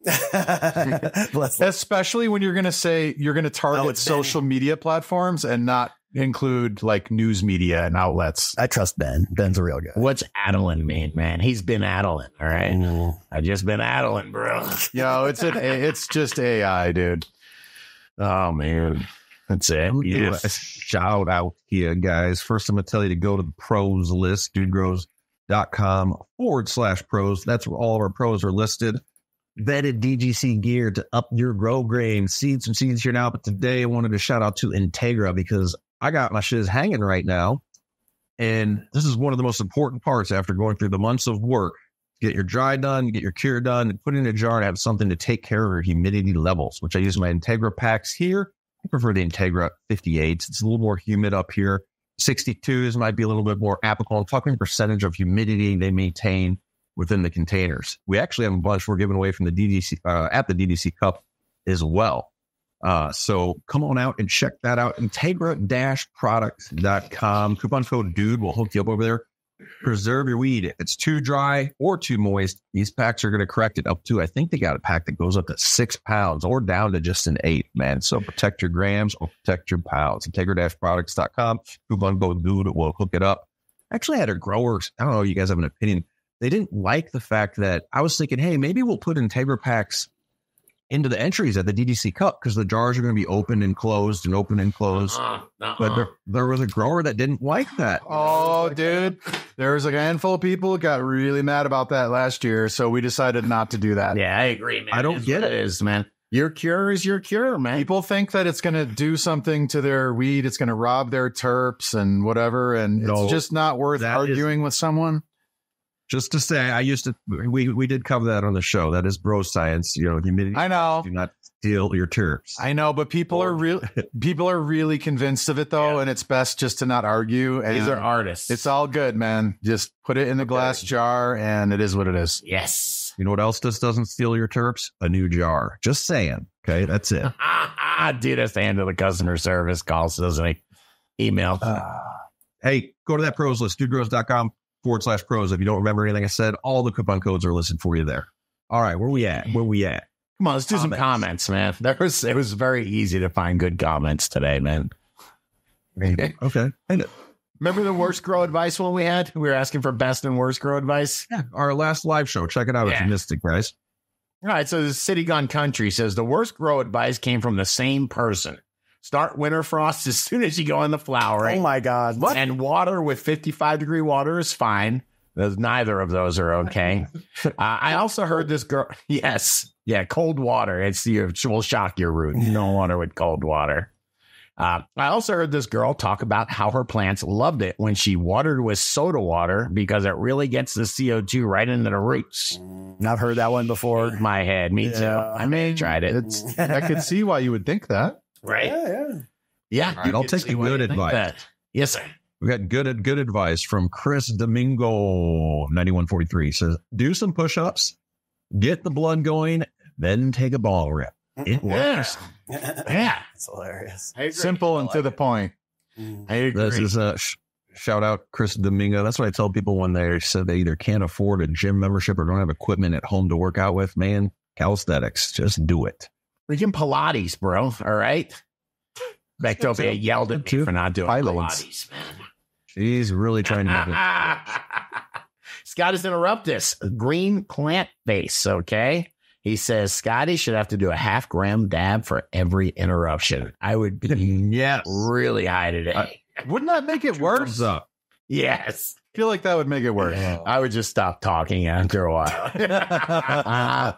[SPEAKER 3] Especially when you're going to say you're going to target
[SPEAKER 4] oh,
[SPEAKER 3] social media platforms and not include like news media and outlets.
[SPEAKER 4] I trust Ben. Ben's a real guy.
[SPEAKER 2] What's addling mean, man? He's been addling. All right.
[SPEAKER 4] Mm.
[SPEAKER 2] I just been addling, bro.
[SPEAKER 3] Yo, it's an, it's just A I, dude.
[SPEAKER 2] Oh, man. That's it.
[SPEAKER 1] Yes. A shout out here, guys. First, I'm going to tell you to go to the pros list, dudegrows.com forward slash pros. That's where all of our pros are listed. Vetted D G C gear to up your grow game. Seeds and seeds here now. But today I wanted to shout out to Integra because I got my shiz hanging right now. And this is one of the most important parts after going through the months of work. Get your dry done, get your cure done, and put it in a jar and have something to take care of your humidity levels, which I use my Integra packs here. I prefer the Integra fifty-eights. It's a little more humid up here. sixty-twos might be a little bit more applicable. I'm talking percentage of humidity they maintain within the containers. We actually have a bunch we're giving away from the D D C uh, at the D D C Cup as well. Uh, so come on out and check that out. Integra products dot com. Coupon code DUDE will hook you up over there. Preserve your weed. If it's too dry or too moist, these packs are going to correct it up to, I think they got a pack that goes up to six pounds or down to just an eight, man. So protect your grams or protect your pounds. Integra products dot com. Coupon code DUDE will hook it up. Actually, I had a grower. I don't know. You guys have an opinion. They didn't like the fact that I was thinking, hey, maybe we'll put Integra packs into the entries at the D D C Cup because the jars are going to be open and closed and open and closed. Uh-uh, uh-uh. But there, there was a grower that didn't like that.
[SPEAKER 3] Oh, dude. There was a handful of people who got really mad about that last year. So we decided not to do that.
[SPEAKER 2] Yeah, I agree, man.
[SPEAKER 1] I don't
[SPEAKER 2] it's
[SPEAKER 1] get
[SPEAKER 2] it.
[SPEAKER 1] it.
[SPEAKER 2] Is, man. Your cure is your cure, man.
[SPEAKER 3] People think that it's going to do something to their weed. It's going to rob their terps and whatever. And
[SPEAKER 1] No,
[SPEAKER 3] it's just not worth
[SPEAKER 1] that
[SPEAKER 3] arguing
[SPEAKER 1] is-
[SPEAKER 3] with someone.
[SPEAKER 1] Just to say, I used to, we we did cover that on the show. That is bro science. You know, humidity.
[SPEAKER 3] I know.
[SPEAKER 1] Do not steal your terps.
[SPEAKER 3] I know, but people are real. People are really convinced of it, though,
[SPEAKER 2] Yeah.
[SPEAKER 3] and it's best just to not argue. And
[SPEAKER 2] These are artists.
[SPEAKER 3] it's all good, man. Just put it in the glass jar, and it is what it is.
[SPEAKER 2] yes.
[SPEAKER 1] You know what else just doesn't steal your terps? A new jar. Just saying. Okay, that's it.
[SPEAKER 2] Dude, that's the end of the customer service calls, doesn't he? Email.
[SPEAKER 1] Hey, go to that pros list, dudegrows.com forward slash pros. If you don't remember anything I said, all the coupon codes are listed for you there. All right, where we at? Where we at?
[SPEAKER 2] Come on, let's do some
[SPEAKER 1] Comments.
[SPEAKER 2] comments, man. There was it was very easy to find good comments today, man.
[SPEAKER 1] Okay. And,
[SPEAKER 2] Remember the worst grow advice one we had? We were asking for best and worst grow advice.
[SPEAKER 1] yeah, our last live show. Check it out if
[SPEAKER 2] Yeah.
[SPEAKER 1] you missed it, guys.
[SPEAKER 2] All right, so the City Gone Country says the worst grow advice came from the same person. Start winter frost as soon as you go in the flowering.
[SPEAKER 4] Oh my God. What?
[SPEAKER 2] And water with fifty-five degree water is fine. There's neither of those are okay. Uh, I also heard this girl. Yes. Yeah. Cold water. It's your, will shock your root. No water with cold water. Uh, I also heard this girl talk about how her plants loved it when she watered with soda water because it really gets the C O two right into the roots.
[SPEAKER 4] I've heard that one before.
[SPEAKER 2] My head. Me too.
[SPEAKER 4] Yeah.
[SPEAKER 2] I may have tried it.
[SPEAKER 3] It's. I could see why you would think that.
[SPEAKER 2] Right.
[SPEAKER 4] yeah.
[SPEAKER 2] Yeah.
[SPEAKER 1] All right, I'll
[SPEAKER 2] you
[SPEAKER 1] take
[SPEAKER 2] can
[SPEAKER 1] the
[SPEAKER 2] see why
[SPEAKER 1] good
[SPEAKER 2] you think
[SPEAKER 1] advice.
[SPEAKER 2] that. Yes, sir.
[SPEAKER 1] We got good good advice from Chris Domingo ninety-one forty-three. Says do some push-ups, get the blood going, then take a ball rip. It works.
[SPEAKER 2] Yeah.
[SPEAKER 4] It's hilarious.
[SPEAKER 2] I agree.
[SPEAKER 3] Simple and to the point.
[SPEAKER 2] I agree.
[SPEAKER 1] This is a sh- shout out Chris Domingo. That's what I tell people when they said they either can't afford a gym membership or don't have equipment at home to work out with. Man, calisthenics, just do it.
[SPEAKER 2] freaking Pilates, bro. All right. Bectopia yelled at me for not doing
[SPEAKER 3] Pilates.
[SPEAKER 2] Pilates, man.
[SPEAKER 1] She's really trying to make it.
[SPEAKER 2] Scott has interrupted us. Green plant face, okay? He says Scotty should have to do a half gram dab for every interruption. I would be
[SPEAKER 1] Yes.
[SPEAKER 2] really high today.
[SPEAKER 3] Wouldn't that make it worse?
[SPEAKER 1] Thumbs up.
[SPEAKER 2] yes.
[SPEAKER 3] I feel like that would make it worse.
[SPEAKER 2] I would just stop talking after a while.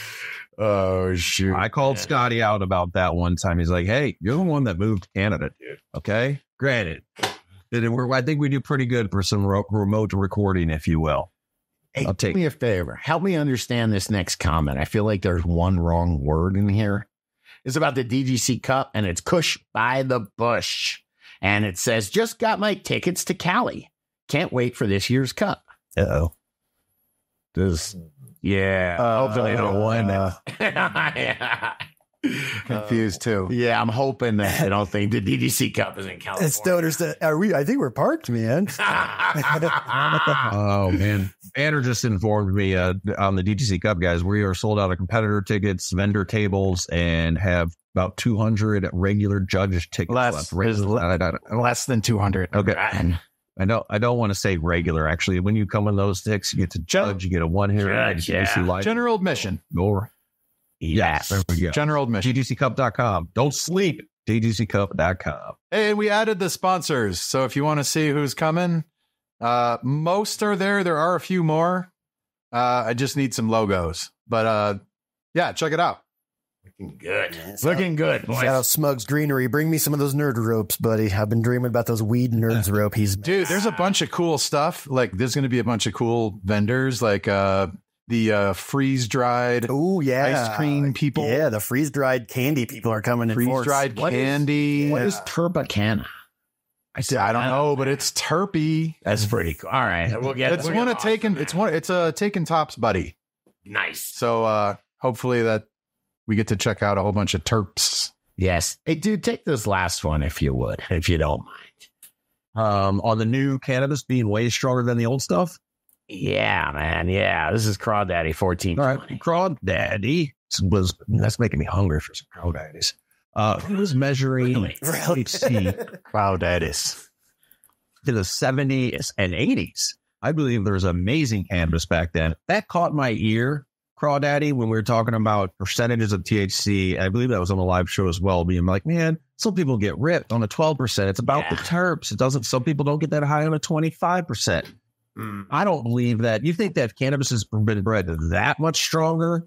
[SPEAKER 2] oh, shoot.
[SPEAKER 1] I called Scotty out about that one time. He's like, hey, you're the one that moved to Canada, dude. Okay. Granted. And we're, I think we do pretty good for some ro- remote recording, if you will.
[SPEAKER 2] Hey,
[SPEAKER 1] I'll
[SPEAKER 2] do
[SPEAKER 1] take
[SPEAKER 2] me a favor. Help me understand this next comment. I feel like there's one wrong word in here. It's about the D G C Cup, and it's Kush by the Bush. And it says, just got my tickets to Cali. Can't wait for this year's Cup.
[SPEAKER 1] Uh-oh.
[SPEAKER 2] Does, yeah.
[SPEAKER 3] Uh,
[SPEAKER 2] hopefully I don't win
[SPEAKER 3] uh,
[SPEAKER 2] yeah.
[SPEAKER 3] Confused too.
[SPEAKER 2] Yeah, I'm hoping that I don't think the D G C Cup is in California.
[SPEAKER 4] It's Stoners that are we? I think we're parked, man.
[SPEAKER 1] Oh, man. Banner just informed me uh, on the D G C Cup, guys, we are sold out of competitor tickets, vendor tables, and have about two hundred regular judge tickets
[SPEAKER 3] Less.
[SPEAKER 1] left. Regular- I, I, I,
[SPEAKER 3] Less than two hundred.
[SPEAKER 1] okay.
[SPEAKER 2] Right.
[SPEAKER 1] I don't, I don't want to say regular. Actually, when you come in those sticks, you get to judge, you get a one here.
[SPEAKER 2] Judge, yeah.
[SPEAKER 3] General admission.
[SPEAKER 1] Or,
[SPEAKER 2] Yes.
[SPEAKER 1] there we go.
[SPEAKER 3] General admission.
[SPEAKER 1] D G C cup dot com. Don't sleep. D G C cup dot com.
[SPEAKER 3] Hey, we added the sponsors. So if you want to see who's coming, uh, most are there. There are a few more. Uh, I just need some logos. But uh, yeah, check it out.
[SPEAKER 2] Looking good.
[SPEAKER 4] Yeah,
[SPEAKER 2] Looking good, boys.
[SPEAKER 4] Shout out Smug's Greenery. Bring me some of those nerd ropes, buddy. I've been dreaming about those weed nerds rope. He's
[SPEAKER 3] Dude, there's a bunch of cool stuff. Like there's going to be a bunch of cool vendors like uh, the uh, freeze dried
[SPEAKER 4] oh yeah,
[SPEAKER 3] ice cream people.
[SPEAKER 4] Yeah, the freeze dried candy people are coming in.
[SPEAKER 3] Freeze
[SPEAKER 4] force.
[SPEAKER 3] dried
[SPEAKER 2] What is-
[SPEAKER 3] candy.
[SPEAKER 2] What is Turbacana?
[SPEAKER 3] I said, I don't know, but it's terpy.
[SPEAKER 2] That's pretty cool. All right. We'll get
[SPEAKER 3] It's
[SPEAKER 2] we'll
[SPEAKER 3] one
[SPEAKER 2] get
[SPEAKER 3] of taken. It's one. It's a taken tops buddy.
[SPEAKER 2] Nice.
[SPEAKER 3] So uh, hopefully that we get to check out a whole bunch of terps.
[SPEAKER 2] Yes. Hey, dude, take this last one if you would, if you don't mind.
[SPEAKER 1] Um, on the new cannabis being way stronger than the old stuff.
[SPEAKER 2] Yeah, man. Yeah. This is Crawdaddy fourteen
[SPEAKER 1] All
[SPEAKER 2] twenty.
[SPEAKER 1] right. Crawdaddy was, that's making me hungry for some crawdaddies. Uh, he was measuring
[SPEAKER 2] Really?
[SPEAKER 1] T H C
[SPEAKER 3] Cloudadis.
[SPEAKER 1] to the seventies and eighties. I believe there was amazing cannabis back then. That caught my ear, Crawdaddy, when we were talking about percentages of T H C. I believe that was on the live show as well, being like, man, some people get ripped on a twelve percent. It's about the
[SPEAKER 2] Yeah.
[SPEAKER 1] terps. It doesn't, some people don't get that high on a twenty-five percent.
[SPEAKER 2] Mm.
[SPEAKER 1] I don't believe that. You think that cannabis has been bred that much stronger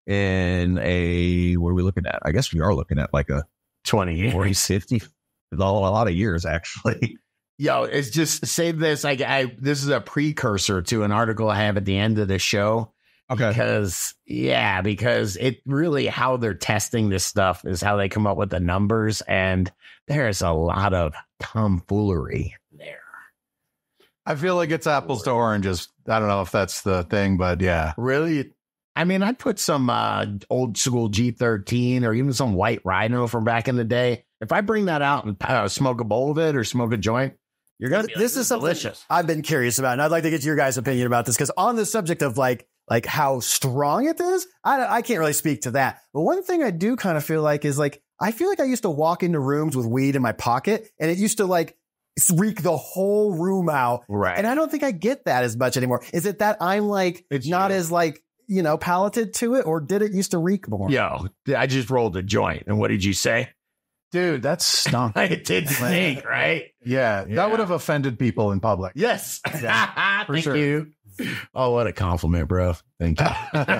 [SPEAKER 1] in a, what are we looking at? I guess we are looking at like a
[SPEAKER 2] twenty years.
[SPEAKER 1] forty, fifty, a lot of years, actually.
[SPEAKER 2] Yo, it's just save this. Like I, this is a precursor to an article I have at the end of the show.
[SPEAKER 1] Okay.
[SPEAKER 2] Because, yeah, because it really how they're testing this stuff is how they come up with the numbers. And there's a lot of tomfoolery there.
[SPEAKER 3] I feel like it's apples to oranges. I don't know if that's the thing, but yeah.
[SPEAKER 2] Really? I mean, I'd put some uh, old school G thirteen or even some white Rhino from back in the day. If I bring that out and uh, smoke a bowl of it or smoke a joint, you're going to be like,
[SPEAKER 4] This is something
[SPEAKER 2] delicious.
[SPEAKER 4] I've been curious about, and I'd like to get your guys' opinion about this because on the subject of like like how strong it is, I I can't really speak to that. But one thing I do kind of feel like is like I feel like I used to walk into rooms with weed in my pocket, and it used to like reek the whole room out.
[SPEAKER 2] Right.
[SPEAKER 4] And I don't think I get that as much anymore. Is it that I'm like
[SPEAKER 2] It's
[SPEAKER 4] not
[SPEAKER 2] you.
[SPEAKER 4] as like you know palated to it, or did it used to reek more?
[SPEAKER 2] Yo, I just rolled a joint. And what did you say?
[SPEAKER 3] Dude, that's stunk.
[SPEAKER 2] It did stink, right?
[SPEAKER 3] Yeah,
[SPEAKER 2] Yeah.
[SPEAKER 3] that would have offended people in public.
[SPEAKER 2] Yes. Thank
[SPEAKER 3] sure.
[SPEAKER 2] you. Oh, what a compliment, bro. Thank you.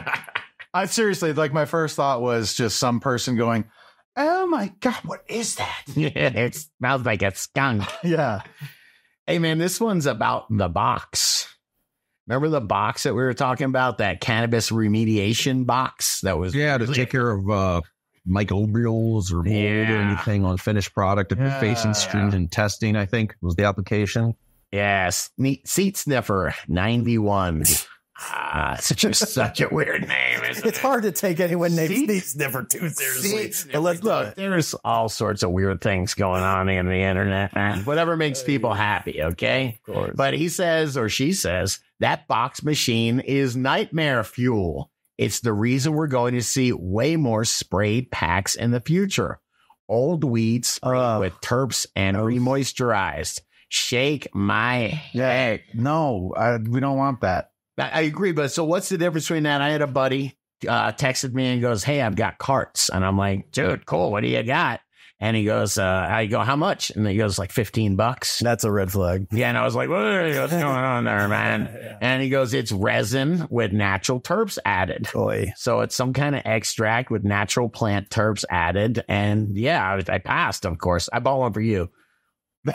[SPEAKER 3] I seriously, like my first thought was just some person going, oh my God, what is that?
[SPEAKER 2] Yeah, it smells like a skunk.
[SPEAKER 3] Yeah.
[SPEAKER 2] Hey, man, this one's about the box. Remember the box that we were talking about? That cannabis remediation box that was.
[SPEAKER 1] Yeah, to take care of uh, microbials or mold or
[SPEAKER 2] Yeah.
[SPEAKER 1] anything on finished product. If you're facing
[SPEAKER 3] Yeah.
[SPEAKER 1] stringent testing, I think was the application.
[SPEAKER 2] Yes. Neat Seat Sniffer ninety-one. Ah, such a, such a weird name, isn't
[SPEAKER 4] It's
[SPEAKER 2] it?
[SPEAKER 4] hard to take anyone named
[SPEAKER 2] Seat-
[SPEAKER 4] Steve Sniffer too seriously.
[SPEAKER 2] Seat
[SPEAKER 4] But let's
[SPEAKER 2] Sniffer.
[SPEAKER 4] look.
[SPEAKER 2] There's all sorts of weird things going on in the internet, man. Whatever makes people happy, okay?
[SPEAKER 4] Of course.
[SPEAKER 2] But he says, or she says, that box machine is nightmare fuel. It's the reason we're going to see way more sprayed packs in the future. Old weed sprayed
[SPEAKER 4] Uh,
[SPEAKER 2] with terps and remoisturized. Shake my head.
[SPEAKER 3] No, I, we don't want that.
[SPEAKER 2] I I agree, but so what's the difference between that? I had a buddy uh, texted me and goes, "Hey, I've got carts," and I'm like, "Dude, cool. What do you got?" And he goes, uh, "I go, how much?" And he goes, "Like fifteen bucks."
[SPEAKER 4] That's a red flag.
[SPEAKER 2] Yeah, and I was like, "What- "What's going on there, man?" And he goes, "It's resin with natural terps added."
[SPEAKER 4] Boy.
[SPEAKER 2] So it's some kind of extract with natural plant terps added. And yeah, I, was- I passed, of course. I bought one for you. No,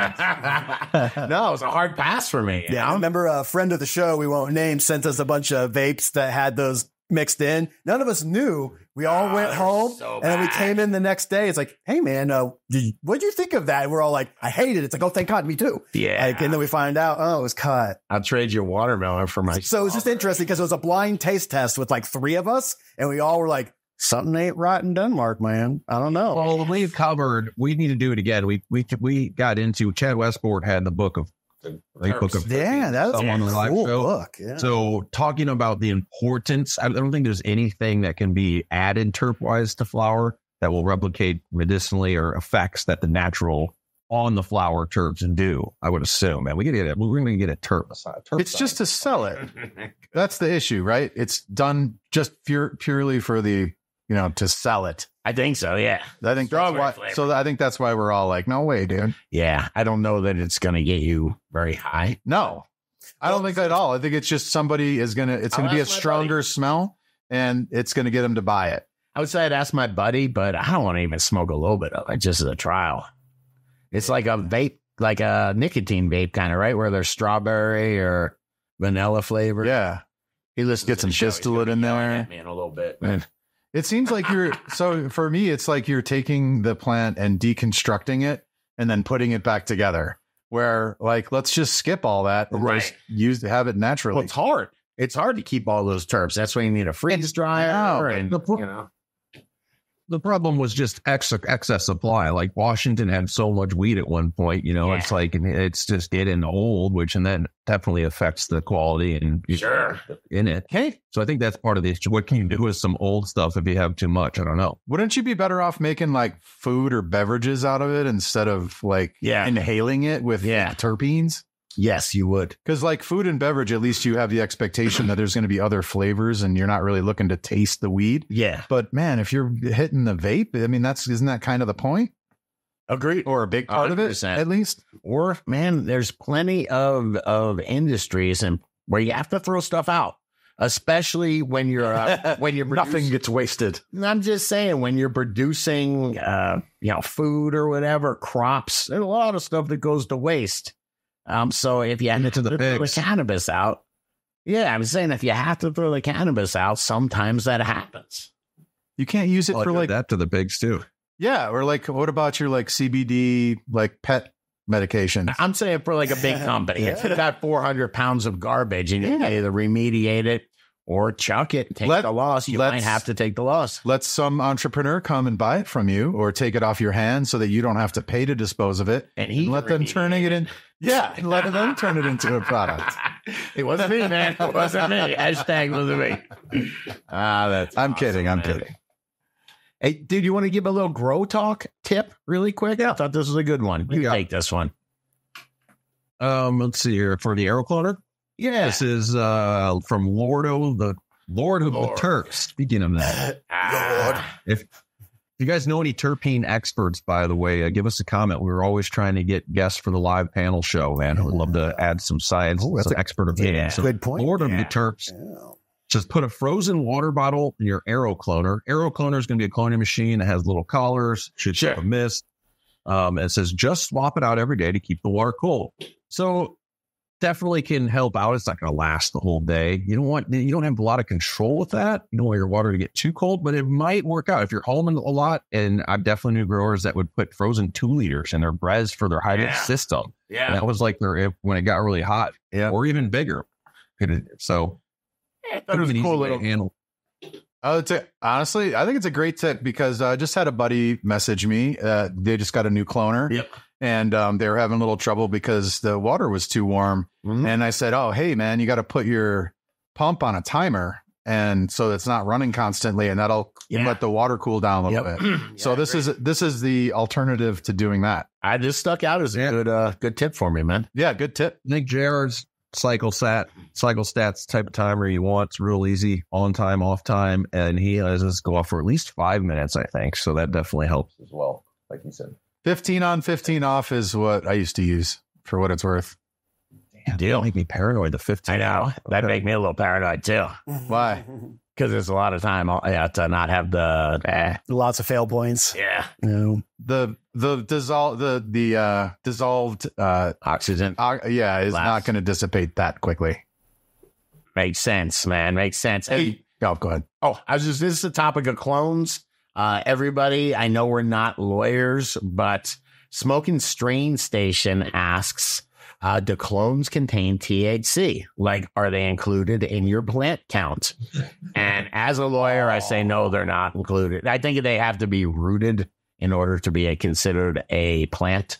[SPEAKER 2] it was a hard pass for me. you
[SPEAKER 4] Yeah, I
[SPEAKER 2] know?
[SPEAKER 4] remember a friend of the show, we won't name, sent us a bunch of vapes that had those mixed in. None of us knew. We all
[SPEAKER 2] Oh,
[SPEAKER 4] went
[SPEAKER 2] they're
[SPEAKER 4] home,
[SPEAKER 2] so
[SPEAKER 4] and then we
[SPEAKER 2] bad.
[SPEAKER 4] came in the next day. It's like, hey, man, uh, did you, what'd you think of that? And we're all like, I hate it. It's like, oh, thank God, me too.
[SPEAKER 2] Yeah.
[SPEAKER 4] Like, and then we find out, oh, it was cut.
[SPEAKER 2] I'll trade your watermelon for my.
[SPEAKER 4] So it was just interesting because it was a blind taste test with like three of us, and we all were like, something ain't right in Denmark, man. I don't know.
[SPEAKER 1] Well, we've covered. We need to do it again. We we we got into Chad Westport had the book of the book of
[SPEAKER 4] Yeah, that was
[SPEAKER 1] Some on the
[SPEAKER 4] a
[SPEAKER 1] live
[SPEAKER 4] cool
[SPEAKER 1] show.
[SPEAKER 4] book. Yeah.
[SPEAKER 1] So talking about the importance, I don't think there's anything that can be added terp wise to flower that will replicate medicinally or effects that the natural on the flower terps do. I would assume, and we get it. We're going to get a terp aside. Terp
[SPEAKER 3] It's just to sell it. That's the issue, right? It's done just pure, purely for the, you know, to sell it.
[SPEAKER 2] I think so. Yeah.
[SPEAKER 3] I think that's
[SPEAKER 2] Strawberry
[SPEAKER 3] why,
[SPEAKER 2] flavor.
[SPEAKER 3] so I think that's why we're all like, no way, dude.
[SPEAKER 2] Yeah. I don't know that it's going to get you very high.
[SPEAKER 3] No, I don't think that at all. I think it's just somebody is going to, it's
[SPEAKER 2] I'll
[SPEAKER 3] going to be a
[SPEAKER 2] ask my
[SPEAKER 3] stronger smell and it's going to get them to buy it.
[SPEAKER 2] I would say I'd ask my buddy, but I don't want to even smoke a little bit of it just as a trial. It's like a vape, like a nicotine vape kind of, right? Where there's strawberry or vanilla flavor.
[SPEAKER 3] Yeah.
[SPEAKER 2] He listens
[SPEAKER 3] Get
[SPEAKER 2] to
[SPEAKER 3] some
[SPEAKER 2] the show. He's
[SPEAKER 3] distillate
[SPEAKER 2] gonna
[SPEAKER 3] in
[SPEAKER 2] be yelling
[SPEAKER 3] there.
[SPEAKER 2] at me in a little bit.
[SPEAKER 3] Man. It seems like you're, so for me, it's like you're taking the plant and deconstructing it and then putting it back together where like, let's just skip all that and
[SPEAKER 2] Right.
[SPEAKER 3] just use, have it naturally.
[SPEAKER 2] Well, it's hard. It's hard to keep all those terps. That's why you need a freeze dryer.
[SPEAKER 3] No,
[SPEAKER 2] and,
[SPEAKER 1] the pro-
[SPEAKER 2] you know.
[SPEAKER 1] The problem was just ex- excess supply. Like Washington had so much weed at one point, you know,
[SPEAKER 2] Yeah.
[SPEAKER 1] it's like it's just getting old, which and then definitely affects the quality and
[SPEAKER 2] Sure.
[SPEAKER 1] in it.
[SPEAKER 3] Okay.
[SPEAKER 1] So I think that's part of the issue. What can you do with some old stuff if you have too much? I don't know.
[SPEAKER 3] Wouldn't you be better off making like food or beverages out of it instead of like
[SPEAKER 2] Yeah.
[SPEAKER 3] inhaling it with
[SPEAKER 2] Yeah.
[SPEAKER 3] terpenes?
[SPEAKER 2] Yes, you would.
[SPEAKER 3] Because like food and beverage, at least you have the expectation that there's going to be other flavors and you're not really looking to taste the weed.
[SPEAKER 2] Yeah.
[SPEAKER 3] But man, if you're hitting the vape, I mean, that's isn't that kind of the point
[SPEAKER 2] Agreed.
[SPEAKER 3] or a big part
[SPEAKER 2] one hundred
[SPEAKER 3] of it
[SPEAKER 2] percent.
[SPEAKER 3] at least?
[SPEAKER 2] Or man, there's plenty of of industries and where you have to throw stuff out, especially when you're uh, when you're
[SPEAKER 3] Nothing
[SPEAKER 2] produce-
[SPEAKER 3] gets wasted.
[SPEAKER 2] I'm just saying when you're producing, uh, you know, food or whatever, crops. There's a lot of stuff that goes to waste. Um, so if you had
[SPEAKER 1] Into the
[SPEAKER 2] to throw the
[SPEAKER 1] pigs.
[SPEAKER 2] cannabis out, Yeah, I'm saying if you have to throw the cannabis out, sometimes that happens.
[SPEAKER 3] You can't use it
[SPEAKER 1] Well, I
[SPEAKER 3] for
[SPEAKER 1] did
[SPEAKER 3] like
[SPEAKER 1] that to the pigs too.
[SPEAKER 3] yeah, or like what about your like C B D like pet medications?
[SPEAKER 2] I'm saying for like a big company, if you've got four hundred pounds of garbage and you
[SPEAKER 3] Yeah.
[SPEAKER 2] either remediate it or chuck it, take
[SPEAKER 3] Let-
[SPEAKER 2] the loss, you
[SPEAKER 3] let's-
[SPEAKER 2] might have to take the loss.
[SPEAKER 3] Let some entrepreneur come and buy it from you or take it off your hands so that you don't have to pay to dispose of it.
[SPEAKER 2] And he
[SPEAKER 3] And let them turning it in. Yeah, and let them turn it into a product.
[SPEAKER 2] It wasn't me, man. It wasn't me. Hashtag wasn't me. Ah, that's.
[SPEAKER 3] I'm kidding. I'm
[SPEAKER 2] man.
[SPEAKER 3] kidding.
[SPEAKER 2] Hey, dude, you want to give a little grow talk tip really quick? I thought this was a good one. You
[SPEAKER 1] Yeah.
[SPEAKER 2] take this one.
[SPEAKER 1] Um, let's see here for the arrow cloner.
[SPEAKER 2] Yeah.
[SPEAKER 1] This is uh from Lordo, the Lord of
[SPEAKER 2] Lord.
[SPEAKER 1] the Turks. Speaking of that,
[SPEAKER 2] Ah.
[SPEAKER 1] if you guys know any terpene experts, by the way, uh, give us a comment. We were always trying to get guests for the live panel show, man. I would love to add some science,
[SPEAKER 4] Oh, that's
[SPEAKER 1] some expert opinion.
[SPEAKER 2] yeah.
[SPEAKER 1] So
[SPEAKER 4] Good point.
[SPEAKER 1] Lord of
[SPEAKER 2] Yeah.
[SPEAKER 1] the Turks,
[SPEAKER 4] Yeah.
[SPEAKER 1] just put a frozen water bottle in your arrow cloner. Arrow cloner is going to be a cloning machine that has little collars, should
[SPEAKER 2] Sure.
[SPEAKER 1] keep a mist. Um, it says just swap it out every day to keep the water cold. So definitely can help out. It's not going to last the whole day. You don't want, you don't have a lot of control with that. You don't want your water to get too cold, but it might work out if you're homing a lot. And I've definitely knew growers that would put frozen two liters in their brez for their hydro
[SPEAKER 2] Yeah.
[SPEAKER 1] system.
[SPEAKER 2] Yeah.
[SPEAKER 1] That was like their, if, when it got really hot,
[SPEAKER 3] Yeah.
[SPEAKER 1] or even bigger. So
[SPEAKER 2] I thought it was
[SPEAKER 1] an
[SPEAKER 2] a
[SPEAKER 1] easy
[SPEAKER 2] cool
[SPEAKER 1] way to
[SPEAKER 2] little.
[SPEAKER 1] handle.
[SPEAKER 3] I would say, honestly, I think it's a great tip because I just had a buddy message me. Uh, they just got a new cloner
[SPEAKER 2] Yep.
[SPEAKER 3] and um, they were having a little trouble because the water was too warm.
[SPEAKER 2] Mhm.
[SPEAKER 3] And I said, oh, hey, man, you got to put your pump on a timer. And so it's not running constantly and that'll
[SPEAKER 2] Yeah.
[SPEAKER 3] let the water cool down a little
[SPEAKER 2] Yep.
[SPEAKER 3] bit. So
[SPEAKER 2] Yeah,
[SPEAKER 3] this
[SPEAKER 2] great.
[SPEAKER 3] is this is the alternative to doing that.
[SPEAKER 2] I just stuck out as a
[SPEAKER 1] Yeah.
[SPEAKER 2] good, uh, good tip for me, man.
[SPEAKER 3] Yeah, good tip.
[SPEAKER 1] Nick J R's cycle sat, cycle stats type of timer you want. It's real easy, on time, off time. And he has us go off for at least five minutes, I think. So that definitely helps as well, like you said.
[SPEAKER 3] fifteen on, fifteen off is what I used to use for what it's worth.
[SPEAKER 1] Damn,
[SPEAKER 2] Deal.
[SPEAKER 1] make me paranoid. The fifteen.
[SPEAKER 2] I know. That'd make me a little paranoid too.
[SPEAKER 3] Why?
[SPEAKER 2] Because there's a lot of time uh, yeah, to not have the. Eh,
[SPEAKER 4] Lots of fail points.
[SPEAKER 2] yeah.
[SPEAKER 4] You know.
[SPEAKER 3] The the dissolve the the uh dissolved uh
[SPEAKER 2] Oxygen.
[SPEAKER 3] Uh, yeah, is
[SPEAKER 2] Last.
[SPEAKER 3] not going to dissipate that quickly.
[SPEAKER 2] Makes sense, man. Makes sense. Hey,
[SPEAKER 3] Oh, go ahead.
[SPEAKER 2] oh, I was just, this is the topic of clones. Uh, everybody, I know we're not lawyers, but Smoking Strain Station asks, uh, do clones contain T H C? Like, are they included in your plant count? And as a lawyer, I say no, they're not included. I think they have to be rooted in order to be a, considered a plant.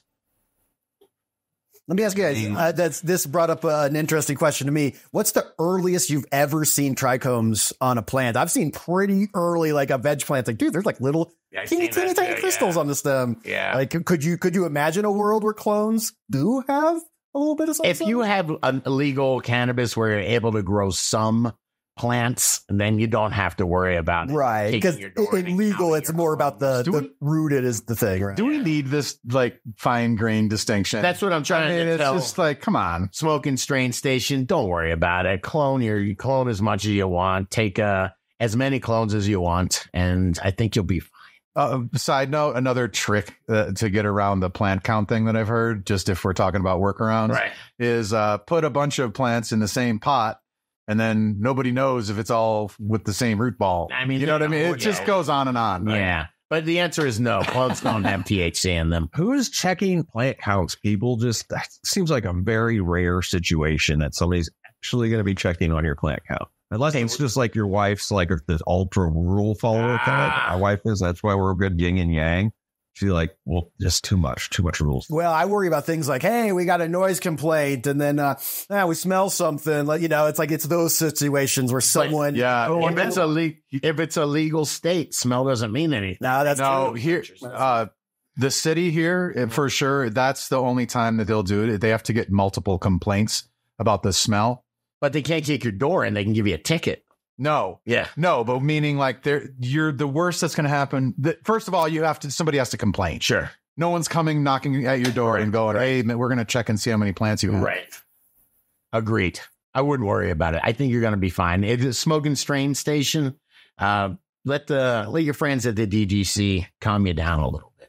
[SPEAKER 4] Let me ask you guys. Uh, that's this brought up uh, an interesting question to me. What's the earliest you've ever seen trichomes on a plant? I've seen pretty early, like a veg plant. Like, dude, there's like little
[SPEAKER 2] Yeah, I've
[SPEAKER 4] teeny,
[SPEAKER 2] seen
[SPEAKER 4] teeny,
[SPEAKER 2] that
[SPEAKER 4] tiny
[SPEAKER 2] too,
[SPEAKER 4] crystals
[SPEAKER 2] yeah.
[SPEAKER 4] on the stem.
[SPEAKER 2] Yeah.
[SPEAKER 4] Like, could you could you imagine a world where clones do have a little bit of something?
[SPEAKER 2] If you have an illegal cannabis where you're able to grow some plants, then you don't have to worry about it.
[SPEAKER 4] right,
[SPEAKER 2] kicking
[SPEAKER 4] because
[SPEAKER 2] your door and
[SPEAKER 4] in legal,
[SPEAKER 2] counting
[SPEAKER 4] it's
[SPEAKER 2] your
[SPEAKER 4] more about the,
[SPEAKER 3] Do
[SPEAKER 4] the
[SPEAKER 3] we-
[SPEAKER 4] rooted is the thing, right?
[SPEAKER 3] Do we need this like fine grain distinction?
[SPEAKER 2] That's what I'm
[SPEAKER 3] I
[SPEAKER 2] trying
[SPEAKER 3] mean,
[SPEAKER 2] to
[SPEAKER 3] it's
[SPEAKER 2] tell.
[SPEAKER 3] just like, come on.
[SPEAKER 2] Smoking Strain Station, don't worry about it. Clone your you clone as much as you want. Take uh, as many clones as you want, and I think you'll be fine.
[SPEAKER 3] Uh, side note, another trick uh, to get around the plant count thing that I've heard, just if we're talking about workarounds, is uh, put a bunch of plants in the same pot. And then nobody knows if it's all with the same root ball.
[SPEAKER 2] I mean,
[SPEAKER 3] you know what I mean?
[SPEAKER 2] yeah.
[SPEAKER 3] It just goes on and on. right?
[SPEAKER 2] Yeah. But the answer is no. Clones don't have T H C in them.
[SPEAKER 1] Who's checking plant counts? People just, that seems like a very rare situation that somebody's actually going to be checking on your plant count. Unless it's just like your wife's like the ultra rule follower kind.
[SPEAKER 2] Ah.
[SPEAKER 1] My wife is. That's why we're good yin and yang. She's like, well, just too much, too much rules.
[SPEAKER 4] Well, I worry about things like, hey, we got a noise complaint, and then uh, ah, we smell something. Like, you know, it's like it's those situations where someone,
[SPEAKER 3] Yeah.
[SPEAKER 2] If it's a le- if it's a legal state, smell doesn't mean anything.
[SPEAKER 4] no, that's
[SPEAKER 3] No,
[SPEAKER 4] true.
[SPEAKER 3] here, uh, the city here, uh, for sure, that's the only time that they'll do it. They have to get multiple complaints about the smell.
[SPEAKER 2] But they can't kick your door in. They can give you a ticket.
[SPEAKER 3] No,
[SPEAKER 2] Yeah.
[SPEAKER 3] no, but meaning like they're, you're the worst that's going to happen. The, first of all, you have to, somebody has to complain.
[SPEAKER 2] Sure.
[SPEAKER 3] No one's coming knocking at your door and going, hey, man, we're going to check and see how many plants you have.
[SPEAKER 2] Right. Agreed. I wouldn't worry about it. I think you're going to be fine. If it's a Smoking Strain Station, uh, let the let your friends at the D G C calm you down a little bit.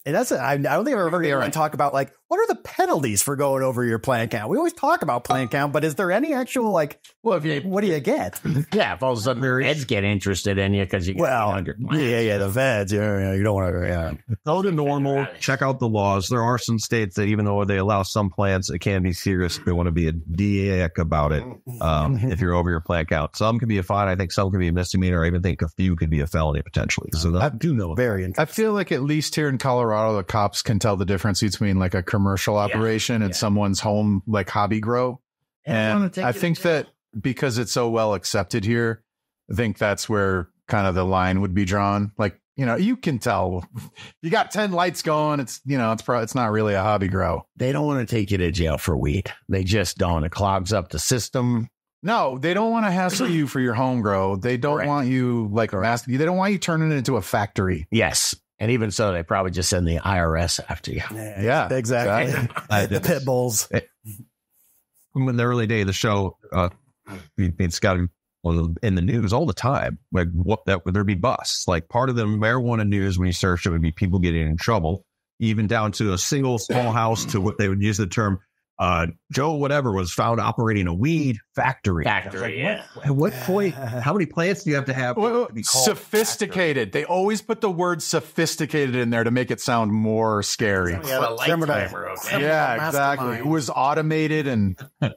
[SPEAKER 4] And that's it. I, I don't think I've ever heard anyone
[SPEAKER 2] right.
[SPEAKER 4] talk about like, what are the penalties for going over your plant count? We always talk about plant count, but is there any actual like,
[SPEAKER 2] Well, if you,
[SPEAKER 4] what do you get?
[SPEAKER 2] yeah, if all of a sudden the Reds get interested in you because you get
[SPEAKER 4] Well,
[SPEAKER 2] one hundred
[SPEAKER 4] yeah, yeah, the vets, yeah, yeah, you don't want to, yeah.
[SPEAKER 1] Go to normal, check out the laws. There are some states that even though they allow some plants, it can be serious. They want to be a dick about it um, if you're over your plant count. Some can be a fine. I think some can be a misdemeanor. I even think a few could be a felony potentially. So I do know.
[SPEAKER 4] Very
[SPEAKER 3] I
[SPEAKER 4] interesting.
[SPEAKER 3] feel like at least here in Colorado, the cops can tell the difference between like a commercial operation and
[SPEAKER 2] yeah.
[SPEAKER 3] someone's home like hobby grow. And I think that because it's so well accepted here, I think that's where kind of the line would be drawn. Like, you know, you can tell you got ten lights going. It's, you know, it's probably, it's not really a hobby grow.
[SPEAKER 2] They don't want to take you to jail for weed. They just don't. It clogs up the system.
[SPEAKER 3] No, they don't want to hassle you for your home grow. They don't
[SPEAKER 2] Correct.
[SPEAKER 3] want you like, mass- they don't want you turning it into a factory.
[SPEAKER 2] Yes. And even so, they probably just send the I R S after you.
[SPEAKER 3] Yeah,
[SPEAKER 4] exactly.
[SPEAKER 1] I
[SPEAKER 4] The pit bulls.
[SPEAKER 1] in the early day of the show, uh, we- it's got in the news all the time. Like what that would there be busts? Like part of the marijuana news when you search it would be people getting in trouble, even down to a single small house to what they would use the term. Uh, Joe, whatever, was found operating a weed factory.
[SPEAKER 2] Factory, yeah.
[SPEAKER 1] At what point? How many plants do you have to have?
[SPEAKER 3] Well,
[SPEAKER 1] to be called
[SPEAKER 3] sophisticated. They always put the word sophisticated in there to make it sound more scary.
[SPEAKER 2] We have a light
[SPEAKER 4] Thermodynamic.
[SPEAKER 2] timer, okay?
[SPEAKER 3] Yeah, exactly. It was automated and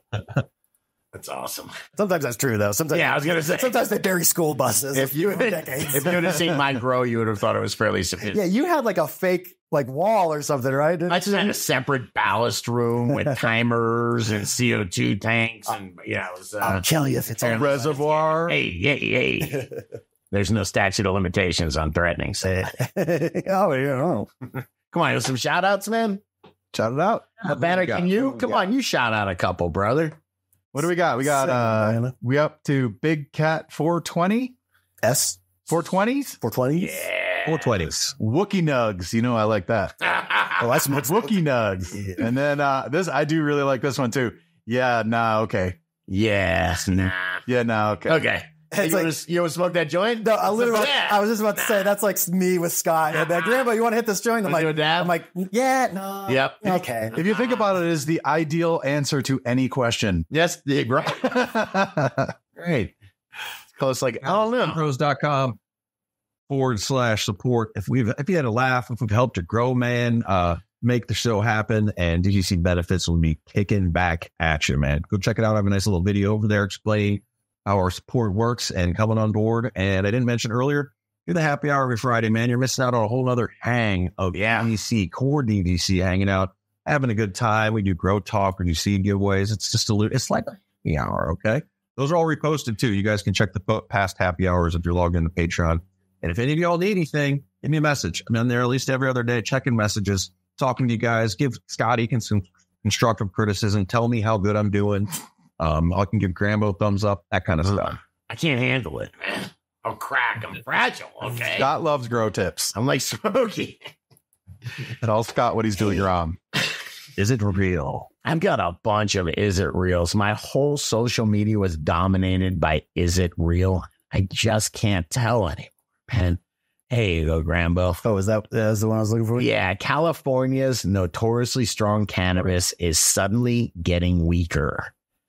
[SPEAKER 2] That's awesome.
[SPEAKER 4] Sometimes that's true though. Sometimes,
[SPEAKER 2] Yeah, I was gonna say.
[SPEAKER 4] sometimes they bury school buses.
[SPEAKER 2] If you
[SPEAKER 4] for
[SPEAKER 2] had,
[SPEAKER 4] decades.
[SPEAKER 2] if you would have seen mine grow, you would have thought it was fairly sophisticated.
[SPEAKER 4] Yeah, you had like a fake like wall or something, right?
[SPEAKER 2] I just had a separate ballast room with timers and C O two tanks, and yeah, it was.
[SPEAKER 4] I'll
[SPEAKER 2] Uh,
[SPEAKER 4] tell you if it's a
[SPEAKER 3] reservoir.
[SPEAKER 2] hey, hey, hey! There's no statute of limitations on threatening. So.
[SPEAKER 4] oh, yeah. Oh.
[SPEAKER 2] Come on, some shout outs, man.
[SPEAKER 3] Shout it out.
[SPEAKER 2] A banner, can you? Come on, you shout out a couple, brother.
[SPEAKER 3] What do we got? We got uh we up to Big Cat four twenty?
[SPEAKER 4] S
[SPEAKER 3] four twenties?
[SPEAKER 4] four twenty.
[SPEAKER 2] Yeah.
[SPEAKER 1] four twenties.
[SPEAKER 3] Wookie Nugs. You know I like that.
[SPEAKER 4] Oh, that's much
[SPEAKER 3] Wookie Nugs.
[SPEAKER 4] Yeah.
[SPEAKER 3] And then uh this I do really like this one too. Yeah, nah, okay.
[SPEAKER 2] Yes. Nah.
[SPEAKER 3] Yeah, nah, okay.
[SPEAKER 2] Okay.
[SPEAKER 4] It's
[SPEAKER 2] you
[SPEAKER 4] like-
[SPEAKER 2] want to smoke that joint?
[SPEAKER 4] No, I literally,
[SPEAKER 2] Yeah.
[SPEAKER 4] I was just about to say that's like me with Scott. And like, Grandpa, you want to hit this joint? I'm
[SPEAKER 2] Wanna do a
[SPEAKER 4] like,
[SPEAKER 2] dab?
[SPEAKER 4] I'm like, yeah, no.
[SPEAKER 2] Yep.
[SPEAKER 4] Okay.
[SPEAKER 3] If you think about it, it is the ideal answer to any question.
[SPEAKER 2] Yes, the right. Great. Close like I don't know.
[SPEAKER 1] Pros.com forward slash support. If we've, if you had a laugh, if we've helped to grow, man, uh, make the show happen, and D G C benefits will be kicking back at you, man. Go check it out. I have a nice little video over there explaining how our support works and coming on board. And I didn't mention earlier, do the happy hour every Friday, man. You're missing out on a whole other hang of
[SPEAKER 2] Yeah.
[SPEAKER 1] D V C, core D V C, hanging out, having a good time. We do grow talk, we do seed giveaways. It's just a, it's like a happy hour, okay? Those are all reposted too. You guys can check the po- past happy hours if you're logged into Patreon. And if any of y'all need anything, give me a message. I'm in there at least every other day, checking messages, talking to you guys. Give Scotty some constructive criticism. Tell me how good I'm doing. Um, I can give Grambo thumbs up, that kind of stuff.
[SPEAKER 2] I can't handle it, man. I'll crack. I'm fragile. Okay.
[SPEAKER 3] Scott loves grow tips.
[SPEAKER 2] I'm like Smokey.
[SPEAKER 3] Tell Scott what he's doing wrong.
[SPEAKER 1] Is it real?
[SPEAKER 2] I've got a bunch of is it reals. My whole social media was dominated by is it real? I just can't tell anymore, man. Hey, you go, Grambo.
[SPEAKER 4] Oh, is that that's the one I was looking for?
[SPEAKER 2] Yeah, California's notoriously strong cannabis is suddenly getting weaker.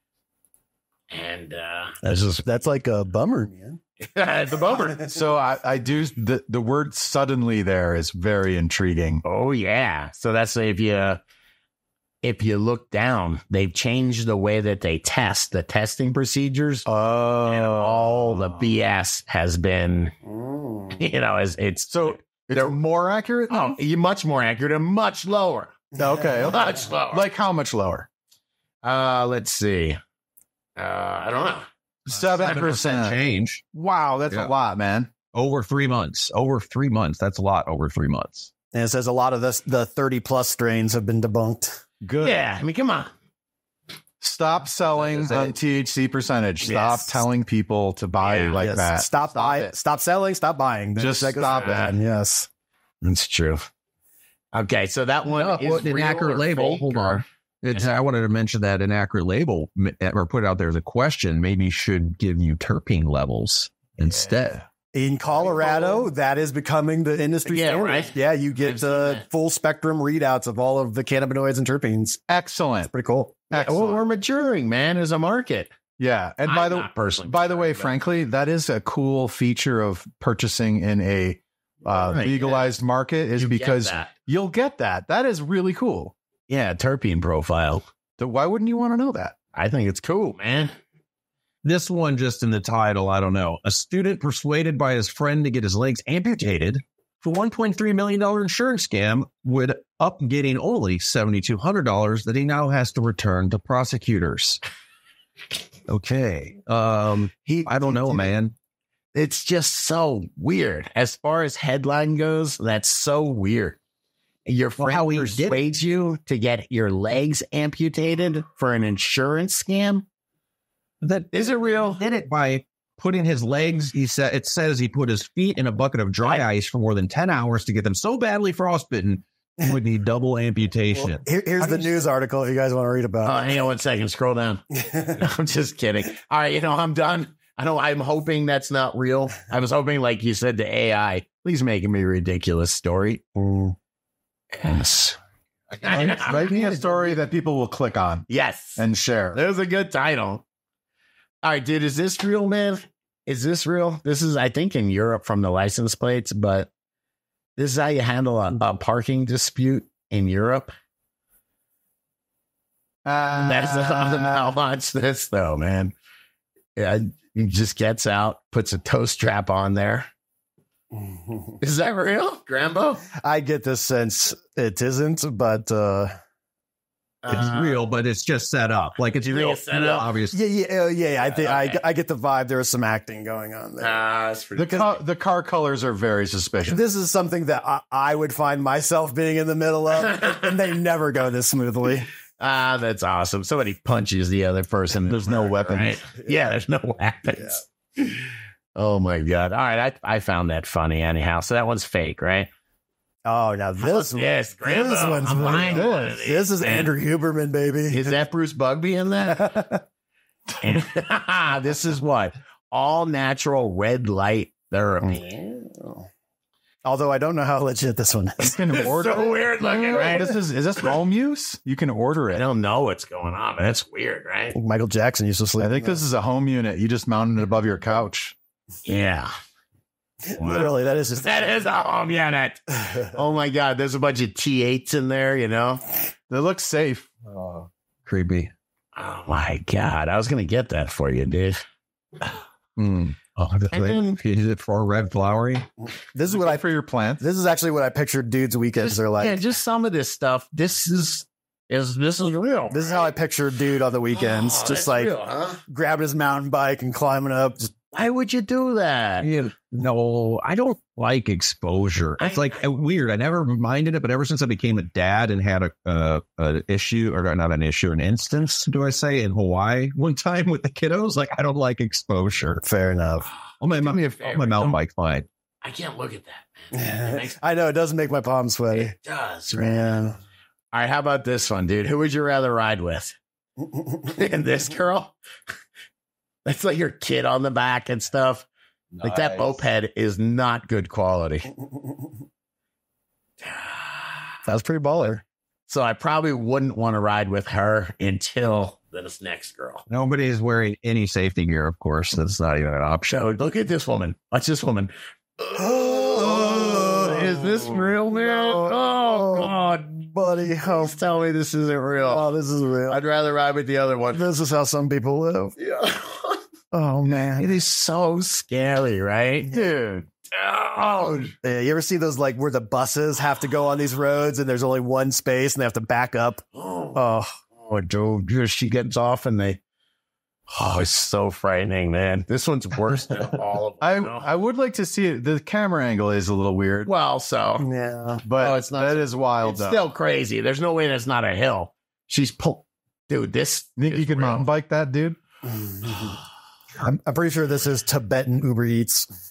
[SPEAKER 2] And uh
[SPEAKER 4] That's just that's like a bummer, man.
[SPEAKER 2] it's a bummer.
[SPEAKER 3] So I, I do the the word suddenly there is very intriguing.
[SPEAKER 2] Oh yeah. So that's if you if you look down, they've changed the way that they test the testing procedures.
[SPEAKER 3] Oh,
[SPEAKER 2] And all the B S has been, you know, as it's
[SPEAKER 3] so it's more accurate.
[SPEAKER 2] oh, you much more accurate and much lower.
[SPEAKER 3] Okay, okay.
[SPEAKER 2] Much lower.
[SPEAKER 3] Like how much lower?
[SPEAKER 2] Uh, let's see. Uh, I don't know.
[SPEAKER 3] Seven percent
[SPEAKER 1] change
[SPEAKER 3] Wow, that's
[SPEAKER 1] Yeah.
[SPEAKER 3] a lot, man.
[SPEAKER 1] over three months. Over three months. That's a lot over three months.
[SPEAKER 4] And it says a lot of this the thirty plus strains have been debunked.
[SPEAKER 3] Good.
[SPEAKER 2] Yeah, I mean, come on.
[SPEAKER 3] Stop selling
[SPEAKER 1] Is it-
[SPEAKER 3] on T H C percentage. Stop
[SPEAKER 2] Yes.
[SPEAKER 3] telling people to buy
[SPEAKER 2] Yeah.
[SPEAKER 3] like
[SPEAKER 4] Yes.
[SPEAKER 3] that.
[SPEAKER 4] Stop, buy,
[SPEAKER 3] it.
[SPEAKER 4] stop selling, stop buying.
[SPEAKER 3] Just
[SPEAKER 4] That's-
[SPEAKER 3] stop
[SPEAKER 2] it.
[SPEAKER 4] Yes.
[SPEAKER 2] That's true. Okay, so that one
[SPEAKER 1] Oh,
[SPEAKER 2] is
[SPEAKER 1] well, an
[SPEAKER 2] real
[SPEAKER 1] accurate
[SPEAKER 2] or
[SPEAKER 1] label.
[SPEAKER 2] fake,
[SPEAKER 1] Hold
[SPEAKER 2] or-
[SPEAKER 1] on. It's, I wanted to mention that an accurate label m- or put it out there as a question maybe should give you terpene levels instead.
[SPEAKER 4] In Colorado, that is becoming the industry
[SPEAKER 2] Yeah,
[SPEAKER 4] standard.
[SPEAKER 2] right?
[SPEAKER 4] Yeah, you
[SPEAKER 2] I've
[SPEAKER 4] get
[SPEAKER 2] seen
[SPEAKER 4] uh,
[SPEAKER 2] that.
[SPEAKER 4] full spectrum readouts of all of the cannabinoids and terpenes.
[SPEAKER 3] Excellent.
[SPEAKER 4] Pretty cool.
[SPEAKER 2] Yeah, well,
[SPEAKER 3] Excellent.
[SPEAKER 2] we're maturing, man, as a market.
[SPEAKER 3] Yeah. And
[SPEAKER 2] I'm
[SPEAKER 3] by the
[SPEAKER 2] not personally
[SPEAKER 3] by the way,
[SPEAKER 2] maturing, but-
[SPEAKER 3] frankly, that is a cool feature of purchasing in a uh,
[SPEAKER 2] Right,
[SPEAKER 3] legalized market is
[SPEAKER 2] You get
[SPEAKER 3] because
[SPEAKER 2] that.
[SPEAKER 3] you'll get that. That is really cool.
[SPEAKER 2] yeah, terpene profile.
[SPEAKER 3] So why wouldn't you want to know that?
[SPEAKER 2] I think it's cool, man.
[SPEAKER 1] This one just in the title, I don't know. A student persuaded by his friend to get his legs amputated for one point three million dollars insurance scam would up getting only seven thousand two hundred dollars that he now has to return to prosecutors. Okay. Um,
[SPEAKER 2] He,
[SPEAKER 1] I don't know, man.
[SPEAKER 2] It's just so weird. As far as headline goes, that's so weird. Your
[SPEAKER 1] Well,
[SPEAKER 2] friend
[SPEAKER 1] how he did it.
[SPEAKER 2] persuades you to get your legs amputated for an insurance scam.
[SPEAKER 1] That
[SPEAKER 2] Is it real?
[SPEAKER 1] did it by putting his legs. He said it says he put his feet in a bucket of dry ice for more than ten hours to get them so badly frostbitten he would need double amputation.
[SPEAKER 4] Well, here, here's the news article if you guys want to read
[SPEAKER 2] Oh,
[SPEAKER 4] about.
[SPEAKER 2] hang on one second. Scroll down. I'm just kidding. All right, you know, I'm done. I know I'm hoping that's not real. I was hoping, like you said, to A I, please make me a ridiculous story. Yes.
[SPEAKER 3] Write me a story that people will click on
[SPEAKER 2] Yes.
[SPEAKER 3] and share.
[SPEAKER 2] There's a good title. All right, dude, is this real, man? Is this real? This is, I think, in Europe from the license plates, but this is how you handle a, a parking dispute in Europe.
[SPEAKER 3] Uh,
[SPEAKER 2] That's not how much this, though, man. Yeah, he just gets out, puts a toe strap on there. Is that real, Grambo?
[SPEAKER 4] I get this sense it isn't, but uh,
[SPEAKER 1] It's real, but it's just set up. Like it's
[SPEAKER 2] You think
[SPEAKER 1] real,
[SPEAKER 2] it's set up?
[SPEAKER 1] obvious.
[SPEAKER 4] yeah, yeah, uh, yeah. I think
[SPEAKER 2] Okay.
[SPEAKER 4] I, I get the vibe. There was some acting going on there.
[SPEAKER 2] Ah, that's pretty
[SPEAKER 3] the car, the car colors are very suspicious.
[SPEAKER 4] This is something that I, I would find myself being in the middle of, and they never go this smoothly.
[SPEAKER 2] Ah, that's awesome. Somebody punches the other person.
[SPEAKER 3] There's no weapons.
[SPEAKER 2] Right? Yeah, there's no weapons. Oh my god! All right, I I found that funny anyhow. So that one's fake, right?
[SPEAKER 4] Oh, now this one,
[SPEAKER 2] Yes, Grambo.
[SPEAKER 4] this one's
[SPEAKER 2] I'm
[SPEAKER 4] really
[SPEAKER 2] buying
[SPEAKER 4] good.
[SPEAKER 2] one of these,
[SPEAKER 4] This is
[SPEAKER 2] man.
[SPEAKER 4] Andrew Huberman, baby.
[SPEAKER 2] Is that Bruce Bugby in that? And this is what all natural red light therapy.
[SPEAKER 4] Although I don't know how legit this one
[SPEAKER 3] You
[SPEAKER 4] is.
[SPEAKER 3] can
[SPEAKER 2] It's
[SPEAKER 3] order.
[SPEAKER 2] so weird looking, right?
[SPEAKER 3] This is is this home use? You can order
[SPEAKER 2] I
[SPEAKER 3] it.
[SPEAKER 2] don't know what's going on, but that's weird, right?
[SPEAKER 4] Michael Jackson used to sleep.
[SPEAKER 3] I think this is a home unit. You just mounted it above your couch.
[SPEAKER 2] Yeah,
[SPEAKER 4] literally that is just
[SPEAKER 2] that is a home unit. Oh my god, there's a bunch of T eights in there, you know.
[SPEAKER 3] They look safe.
[SPEAKER 1] Oh, creepy.
[SPEAKER 2] Oh my god, I was gonna get that for you, dude.
[SPEAKER 1] Hmm. Oh,
[SPEAKER 2] And then-
[SPEAKER 1] is it for red flowery?
[SPEAKER 4] This is what I.
[SPEAKER 3] for your plants.
[SPEAKER 4] This is actually what I pictured dudes' weekends
[SPEAKER 2] Just,
[SPEAKER 4] are like.
[SPEAKER 2] yeah, just some of this stuff. This is is this is real.
[SPEAKER 4] This is how I picture dude on the weekends,
[SPEAKER 2] Oh,
[SPEAKER 4] just
[SPEAKER 2] that's
[SPEAKER 4] like
[SPEAKER 2] real, huh?
[SPEAKER 4] grabbing his mountain bike and climbing up. Just
[SPEAKER 2] Why would you do that?
[SPEAKER 1] Yeah, no, I don't like exposure. It's
[SPEAKER 2] I-
[SPEAKER 1] like uh, weird. I never minded it, but ever since I became a dad and had a uh, an issue, or not an issue, an instance, do I say, in Hawaii one time with the kiddos, like I don't like exposure.
[SPEAKER 4] fair enough.
[SPEAKER 1] On my,
[SPEAKER 3] Do me a
[SPEAKER 1] on my mountain bike, fine.
[SPEAKER 2] I can't look at that, man. It makes-
[SPEAKER 4] I know it doesn't make my palms sweaty.
[SPEAKER 2] It does, man.
[SPEAKER 4] Man.
[SPEAKER 2] All right, how about this one, dude? Who would you rather ride with? And this girl? That's like your kid on the back and stuff. Like that moped is not good quality.
[SPEAKER 4] That was pretty baller.
[SPEAKER 2] So I probably wouldn't want to ride with her until this next girl.
[SPEAKER 1] Nobody's wearing any safety gear, of course. That's not even an option.
[SPEAKER 2] So look at this woman. Watch this woman. Oh, is this real, man? Oh, God.
[SPEAKER 4] buddy. Oh,
[SPEAKER 2] Please tell me this isn't real.
[SPEAKER 4] oh, this is real.
[SPEAKER 2] I'd rather ride with the other one.
[SPEAKER 4] This is how some people live.
[SPEAKER 2] Yeah.
[SPEAKER 4] Oh man.
[SPEAKER 2] It is so scary, right? Dude. Oh,
[SPEAKER 4] Yeah, you ever see those like where the buses have to go on these roads and there's only one space and they have to back up? Oh,
[SPEAKER 2] oh dude. Dude, she gets off and they. Oh, it's so frightening, man. This one's worse than all of them.
[SPEAKER 3] I
[SPEAKER 2] you know?
[SPEAKER 3] I would like to see it. The camera angle is a little weird,
[SPEAKER 2] Well, so.
[SPEAKER 4] yeah.
[SPEAKER 3] but
[SPEAKER 2] Oh, it's not-
[SPEAKER 3] that is wild.
[SPEAKER 2] It's
[SPEAKER 3] though.
[SPEAKER 2] still crazy. There's no way that's not a hill. She's pulled. Dude, this.
[SPEAKER 3] You think
[SPEAKER 2] is
[SPEAKER 3] you could
[SPEAKER 2] real.
[SPEAKER 3] mountain bike that, dude?
[SPEAKER 4] I'm, I'm pretty sure this is Tibetan Uber Eats.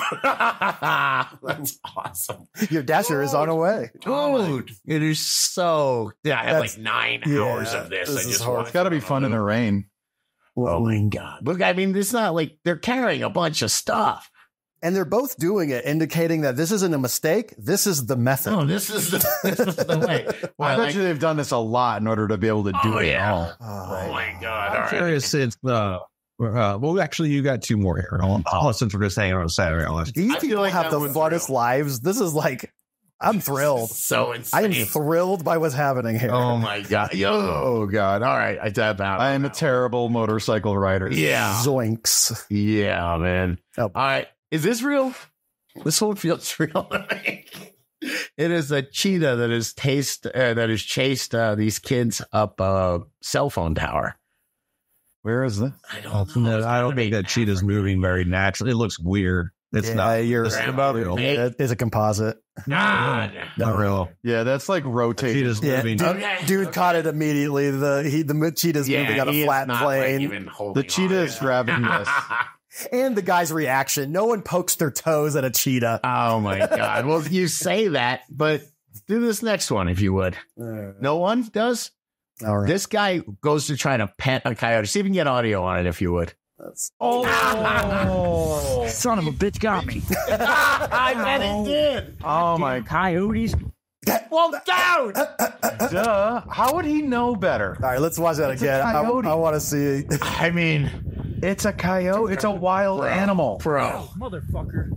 [SPEAKER 2] That's awesome.
[SPEAKER 4] Your dasher is on a way.
[SPEAKER 2] Dude, it is so. Yeah, I have
[SPEAKER 4] That's-
[SPEAKER 2] like nine
[SPEAKER 4] yeah,
[SPEAKER 2] hours of this.
[SPEAKER 4] this
[SPEAKER 2] I
[SPEAKER 4] is
[SPEAKER 2] just
[SPEAKER 4] hard.
[SPEAKER 2] watched
[SPEAKER 3] It's got to
[SPEAKER 2] it
[SPEAKER 3] be
[SPEAKER 2] on
[SPEAKER 3] fun in the
[SPEAKER 2] loop.
[SPEAKER 3] rain.
[SPEAKER 2] Oh my God. Look, I mean, it's not like they're carrying a bunch of stuff.
[SPEAKER 4] And they're both doing it, indicating that this isn't a mistake. This is the method.
[SPEAKER 2] Oh, this is the, this is the way.
[SPEAKER 3] Well, I, I bet like, you they've done this a lot in order to be able to do
[SPEAKER 2] oh,
[SPEAKER 3] it
[SPEAKER 2] yeah.
[SPEAKER 3] all.
[SPEAKER 2] Oh, oh my God.
[SPEAKER 1] I'm
[SPEAKER 2] all right.
[SPEAKER 1] curious since, uh, uh, well, actually, you got two more here. I'll, I'll, since we're just hanging on Saturday, I'll ask.
[SPEAKER 4] These
[SPEAKER 2] I
[SPEAKER 4] people
[SPEAKER 2] like
[SPEAKER 4] have the funnest
[SPEAKER 2] real.
[SPEAKER 4] lives. This is like, I'm thrilled.
[SPEAKER 2] So insane.
[SPEAKER 4] I am thrilled by what's happening here.
[SPEAKER 2] Oh my God. Yo, oh God. All right. I tap out.
[SPEAKER 3] I am a terrible motorcycle rider.
[SPEAKER 2] Yeah.
[SPEAKER 4] Zoinks.
[SPEAKER 2] Yeah, man.
[SPEAKER 4] Oh.
[SPEAKER 2] All right. Is this real? This one feels real. It is a cheetah that has taste uh, that has chased uh, these kids up a cell phone tower.
[SPEAKER 3] Where is this?
[SPEAKER 2] I
[SPEAKER 1] Oh, no, I don't think that cheetah's moving very naturally. It looks weird. It's
[SPEAKER 4] yeah,
[SPEAKER 1] not.
[SPEAKER 4] You're
[SPEAKER 1] It's
[SPEAKER 4] right
[SPEAKER 1] about
[SPEAKER 4] real.
[SPEAKER 1] real.
[SPEAKER 4] It is a composite.
[SPEAKER 2] God.
[SPEAKER 1] Not real.
[SPEAKER 3] Yeah, that's like rotating.
[SPEAKER 1] Cheetah's
[SPEAKER 4] Yeah,
[SPEAKER 1] moving.
[SPEAKER 4] dude,
[SPEAKER 2] Okay.
[SPEAKER 4] dude caught it immediately. The he the cheetah's moving on
[SPEAKER 2] he
[SPEAKER 4] a
[SPEAKER 2] is
[SPEAKER 4] flat
[SPEAKER 2] not, like,
[SPEAKER 4] plane,
[SPEAKER 2] even holding
[SPEAKER 3] The cheetah
[SPEAKER 2] on.
[SPEAKER 3] is grabbing this.
[SPEAKER 4] and the guy's reaction. No one pokes their toes at a cheetah.
[SPEAKER 2] Oh my God. Well, you say that, but do this next one if you would. No one does?
[SPEAKER 4] All right.
[SPEAKER 2] This guy goes to try to pet a coyote. See if you can get audio on it if you would.
[SPEAKER 4] That's-
[SPEAKER 2] Oh,
[SPEAKER 6] Son of a bitch got me.
[SPEAKER 2] I bet it did.
[SPEAKER 3] Oh my
[SPEAKER 6] Coyotes.
[SPEAKER 2] Well, down.
[SPEAKER 3] duh. How would he know better?
[SPEAKER 4] All right, let's watch that
[SPEAKER 3] It's a
[SPEAKER 4] again. I,
[SPEAKER 3] coyote.
[SPEAKER 4] I want to see.
[SPEAKER 2] I mean,
[SPEAKER 3] It's a coyote. It's a wild animal.
[SPEAKER 2] bro.
[SPEAKER 6] Motherfucker.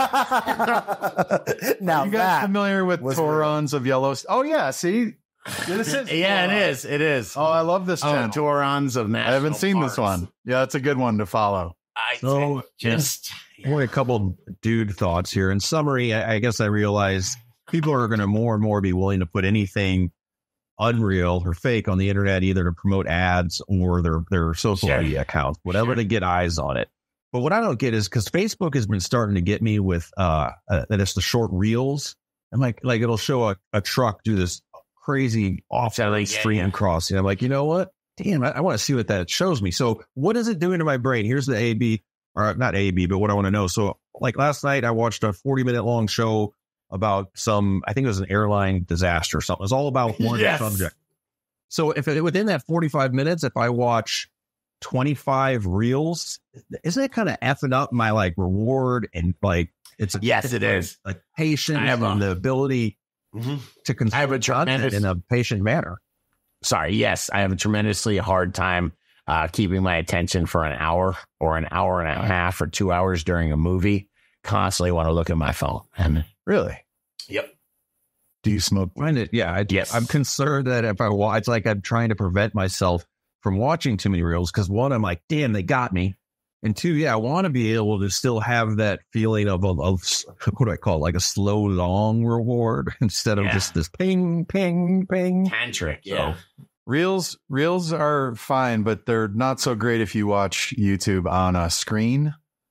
[SPEAKER 4] Now
[SPEAKER 3] You guys
[SPEAKER 4] that
[SPEAKER 3] familiar with
[SPEAKER 4] was
[SPEAKER 3] Taurons of Yellowstone? Oh yeah, see, this is
[SPEAKER 2] Yeah, it is. It is.
[SPEAKER 3] Oh, I love this
[SPEAKER 2] Oh,
[SPEAKER 3] channel.
[SPEAKER 2] Torons of National
[SPEAKER 3] I haven't seen this
[SPEAKER 2] Parks.
[SPEAKER 3] one. Yeah, it's a good one to follow.
[SPEAKER 2] I
[SPEAKER 1] So,
[SPEAKER 2] just
[SPEAKER 1] Only a couple dude thoughts here. In summary, I, I guess I realized people are going to more and more be willing to put anything unreal or fake on the internet, either to promote ads or their, their social
[SPEAKER 2] Sure.
[SPEAKER 1] media accounts, whatever
[SPEAKER 2] Sure.
[SPEAKER 1] to get eyes on it. But what I don't get is because Facebook has been starting to get me with uh, uh that it's the short reels. And like, like it'll show a, a truck do this crazy off
[SPEAKER 2] Totally get
[SPEAKER 1] stream
[SPEAKER 2] ya.
[SPEAKER 1] crossing. I'm like, you know what? Damn, I, I want to see what that shows me. So what is it doing to my brain? Here's the A B, or not A B, but what I want to know. So like last night, I watched a forty minute long show about some, I think it was an airline disaster or something. It was all about one
[SPEAKER 2] Yes.
[SPEAKER 1] subject. So if it, within that forty-five minutes, if I watch twenty-five reels, isn't it kind of effing up my like reward and like it's a,
[SPEAKER 2] Yes, it is.
[SPEAKER 1] like patience
[SPEAKER 2] I have a-
[SPEAKER 1] and the ability
[SPEAKER 2] Mhm.
[SPEAKER 1] to consume
[SPEAKER 2] I have a
[SPEAKER 1] content
[SPEAKER 2] tremendous-
[SPEAKER 1] in a patient manner.
[SPEAKER 2] Sorry. Yes, I have a tremendously hard time uh, keeping my attention for an hour or an hour and a half or two hours during a movie. Constantly want to look at my phone. And
[SPEAKER 3] Really?
[SPEAKER 2] yep.
[SPEAKER 3] Do you smoke?
[SPEAKER 1] Find it, yeah. I,
[SPEAKER 2] Yes.
[SPEAKER 1] I'm concerned that if I watch, it's like I'm trying to prevent myself from watching too many reels because one, I'm like, damn, they got me. And two, yeah, I want to be able to still have that feeling of, of, of what do I call it? Like a slow, long reward instead of
[SPEAKER 2] Yeah.
[SPEAKER 1] just this ping, ping, ping.
[SPEAKER 2] Tantric.
[SPEAKER 1] Yeah.
[SPEAKER 3] Reels reels are fine, but they're not so great if you watch YouTube on a screen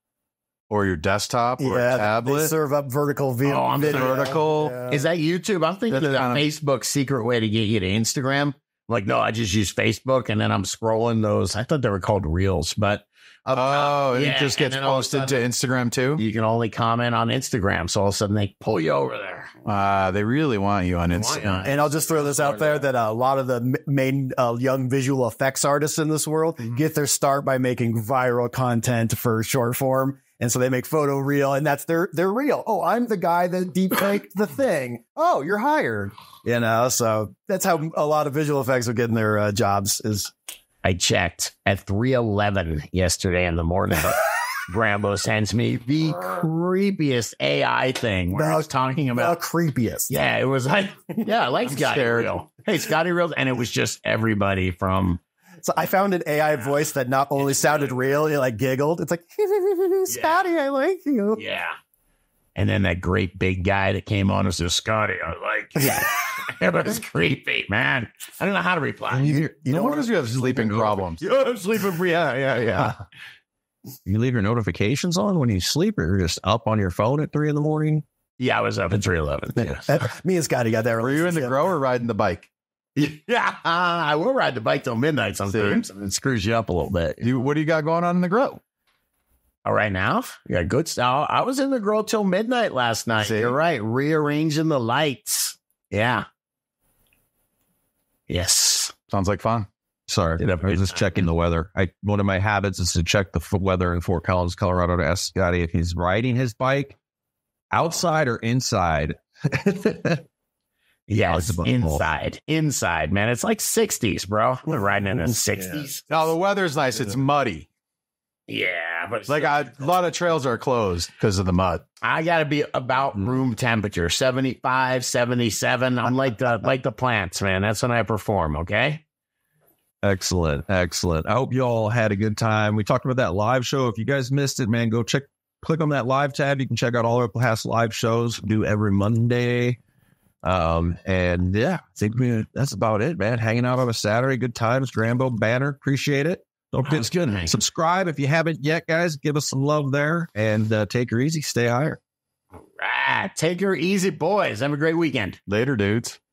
[SPEAKER 3] or your desktop or a
[SPEAKER 4] yeah, they
[SPEAKER 3] tablet.
[SPEAKER 4] serve up vertical vi-
[SPEAKER 2] Oh, I'm
[SPEAKER 4] video.
[SPEAKER 3] vertical.
[SPEAKER 4] Yeah.
[SPEAKER 2] Is that YouTube? I'm thinking
[SPEAKER 3] That's
[SPEAKER 2] of the
[SPEAKER 3] kind of-
[SPEAKER 2] Facebook secret way to get you to Instagram. Like, no, I just use Facebook and then I'm scrolling those. I thought they were called Reels, but up top,
[SPEAKER 3] Oh, and
[SPEAKER 2] yeah,
[SPEAKER 3] it just
[SPEAKER 2] and
[SPEAKER 3] gets
[SPEAKER 2] then all of a
[SPEAKER 3] posted to
[SPEAKER 2] sudden,
[SPEAKER 3] Instagram too.
[SPEAKER 2] You can only comment on Instagram. So all of a sudden they pull you over there.
[SPEAKER 3] Uh, they really want you on
[SPEAKER 2] Why
[SPEAKER 3] Instagram.
[SPEAKER 2] not?
[SPEAKER 4] And I'll just throw this out there that a lot of the m- main uh, young visual effects artists in this world
[SPEAKER 2] Mhm.
[SPEAKER 4] get their start by making viral content for short form. And so they make photo reel and that's their, their reel. Oh, I'm the guy that deep faked the thing. Oh, you're hired. You know, so that's how a lot of visual effects are getting their uh, jobs is.
[SPEAKER 2] I checked at three eleven yesterday in the morning. Brambo sends me the creepiest A I thing where
[SPEAKER 4] The-
[SPEAKER 2] I was talking
[SPEAKER 4] The
[SPEAKER 2] about.
[SPEAKER 4] creepiest.
[SPEAKER 2] Yeah, it was like, yeah, I like Scotty
[SPEAKER 3] scared.
[SPEAKER 2] Real. Hey, Scotty Real. And it was just everybody from,
[SPEAKER 4] So I found an A I voice that not only sounded real, it like giggled. It's like, Scotty, I like you.
[SPEAKER 2] yeah. And then that great big guy that came on and said, Scotty, I like you. It was creepy, man. I don't know how to reply.
[SPEAKER 3] You,
[SPEAKER 4] You
[SPEAKER 3] no
[SPEAKER 4] know
[SPEAKER 3] wonder you have sleeping problems.
[SPEAKER 2] Yeah, I'm sleeping. Yeah, yeah, yeah.
[SPEAKER 1] You leave your notifications on when you sleep, or you're just up on your phone at three in the morning.
[SPEAKER 2] Yeah, I was up at three eleven. Yeah.
[SPEAKER 4] Uh, Me and Scotty got that.
[SPEAKER 3] Were you in the
[SPEAKER 4] relationship.
[SPEAKER 3] grow or riding the bike?
[SPEAKER 2] Yeah, uh, I will ride the bike till midnight sometimes, and it screws you up a little bit.
[SPEAKER 3] You, what do you got going on in the grow?
[SPEAKER 2] All right, now you got good style. I was in the grill till midnight last night.
[SPEAKER 3] See?
[SPEAKER 2] You're right, rearranging the lights. Yeah. Yes.
[SPEAKER 3] Sounds like fun.
[SPEAKER 1] Sorry,
[SPEAKER 2] Did
[SPEAKER 1] I
[SPEAKER 2] a
[SPEAKER 1] was just checking the weather. I One of my habits is to check the f- weather in Fort Collins, Colorado, to ask Scotty if he's riding his bike outside or inside.
[SPEAKER 2] Yes,
[SPEAKER 1] about
[SPEAKER 2] inside, inside, man. It's like sixties, bro. We're riding in the sixties.
[SPEAKER 3] No, the weather's nice. It's muddy.
[SPEAKER 2] Yeah, but it's
[SPEAKER 3] Like a lot of trails are closed because of the mud.
[SPEAKER 2] I got to be about room temperature, seventy-five, seventy-seven. I'm like the like the plants, man. That's when I perform, okay?
[SPEAKER 1] Excellent, excellent. I hope you all had a good time. We talked about that live show. If you guys missed it, man, go check, click on that live tab. You can check out all our past live shows we do every Monday. Um, and yeah, I think we, that's about it, man. Hanging out on a Saturday, good times. Grambo banner, appreciate it. Don't forget
[SPEAKER 2] That's good, man.
[SPEAKER 1] subscribe if you haven't yet, guys. Give us some love there, and uh, take her easy. Stay higher.
[SPEAKER 2] All right, take her easy, boys. Have a great weekend.
[SPEAKER 3] Later, dudes.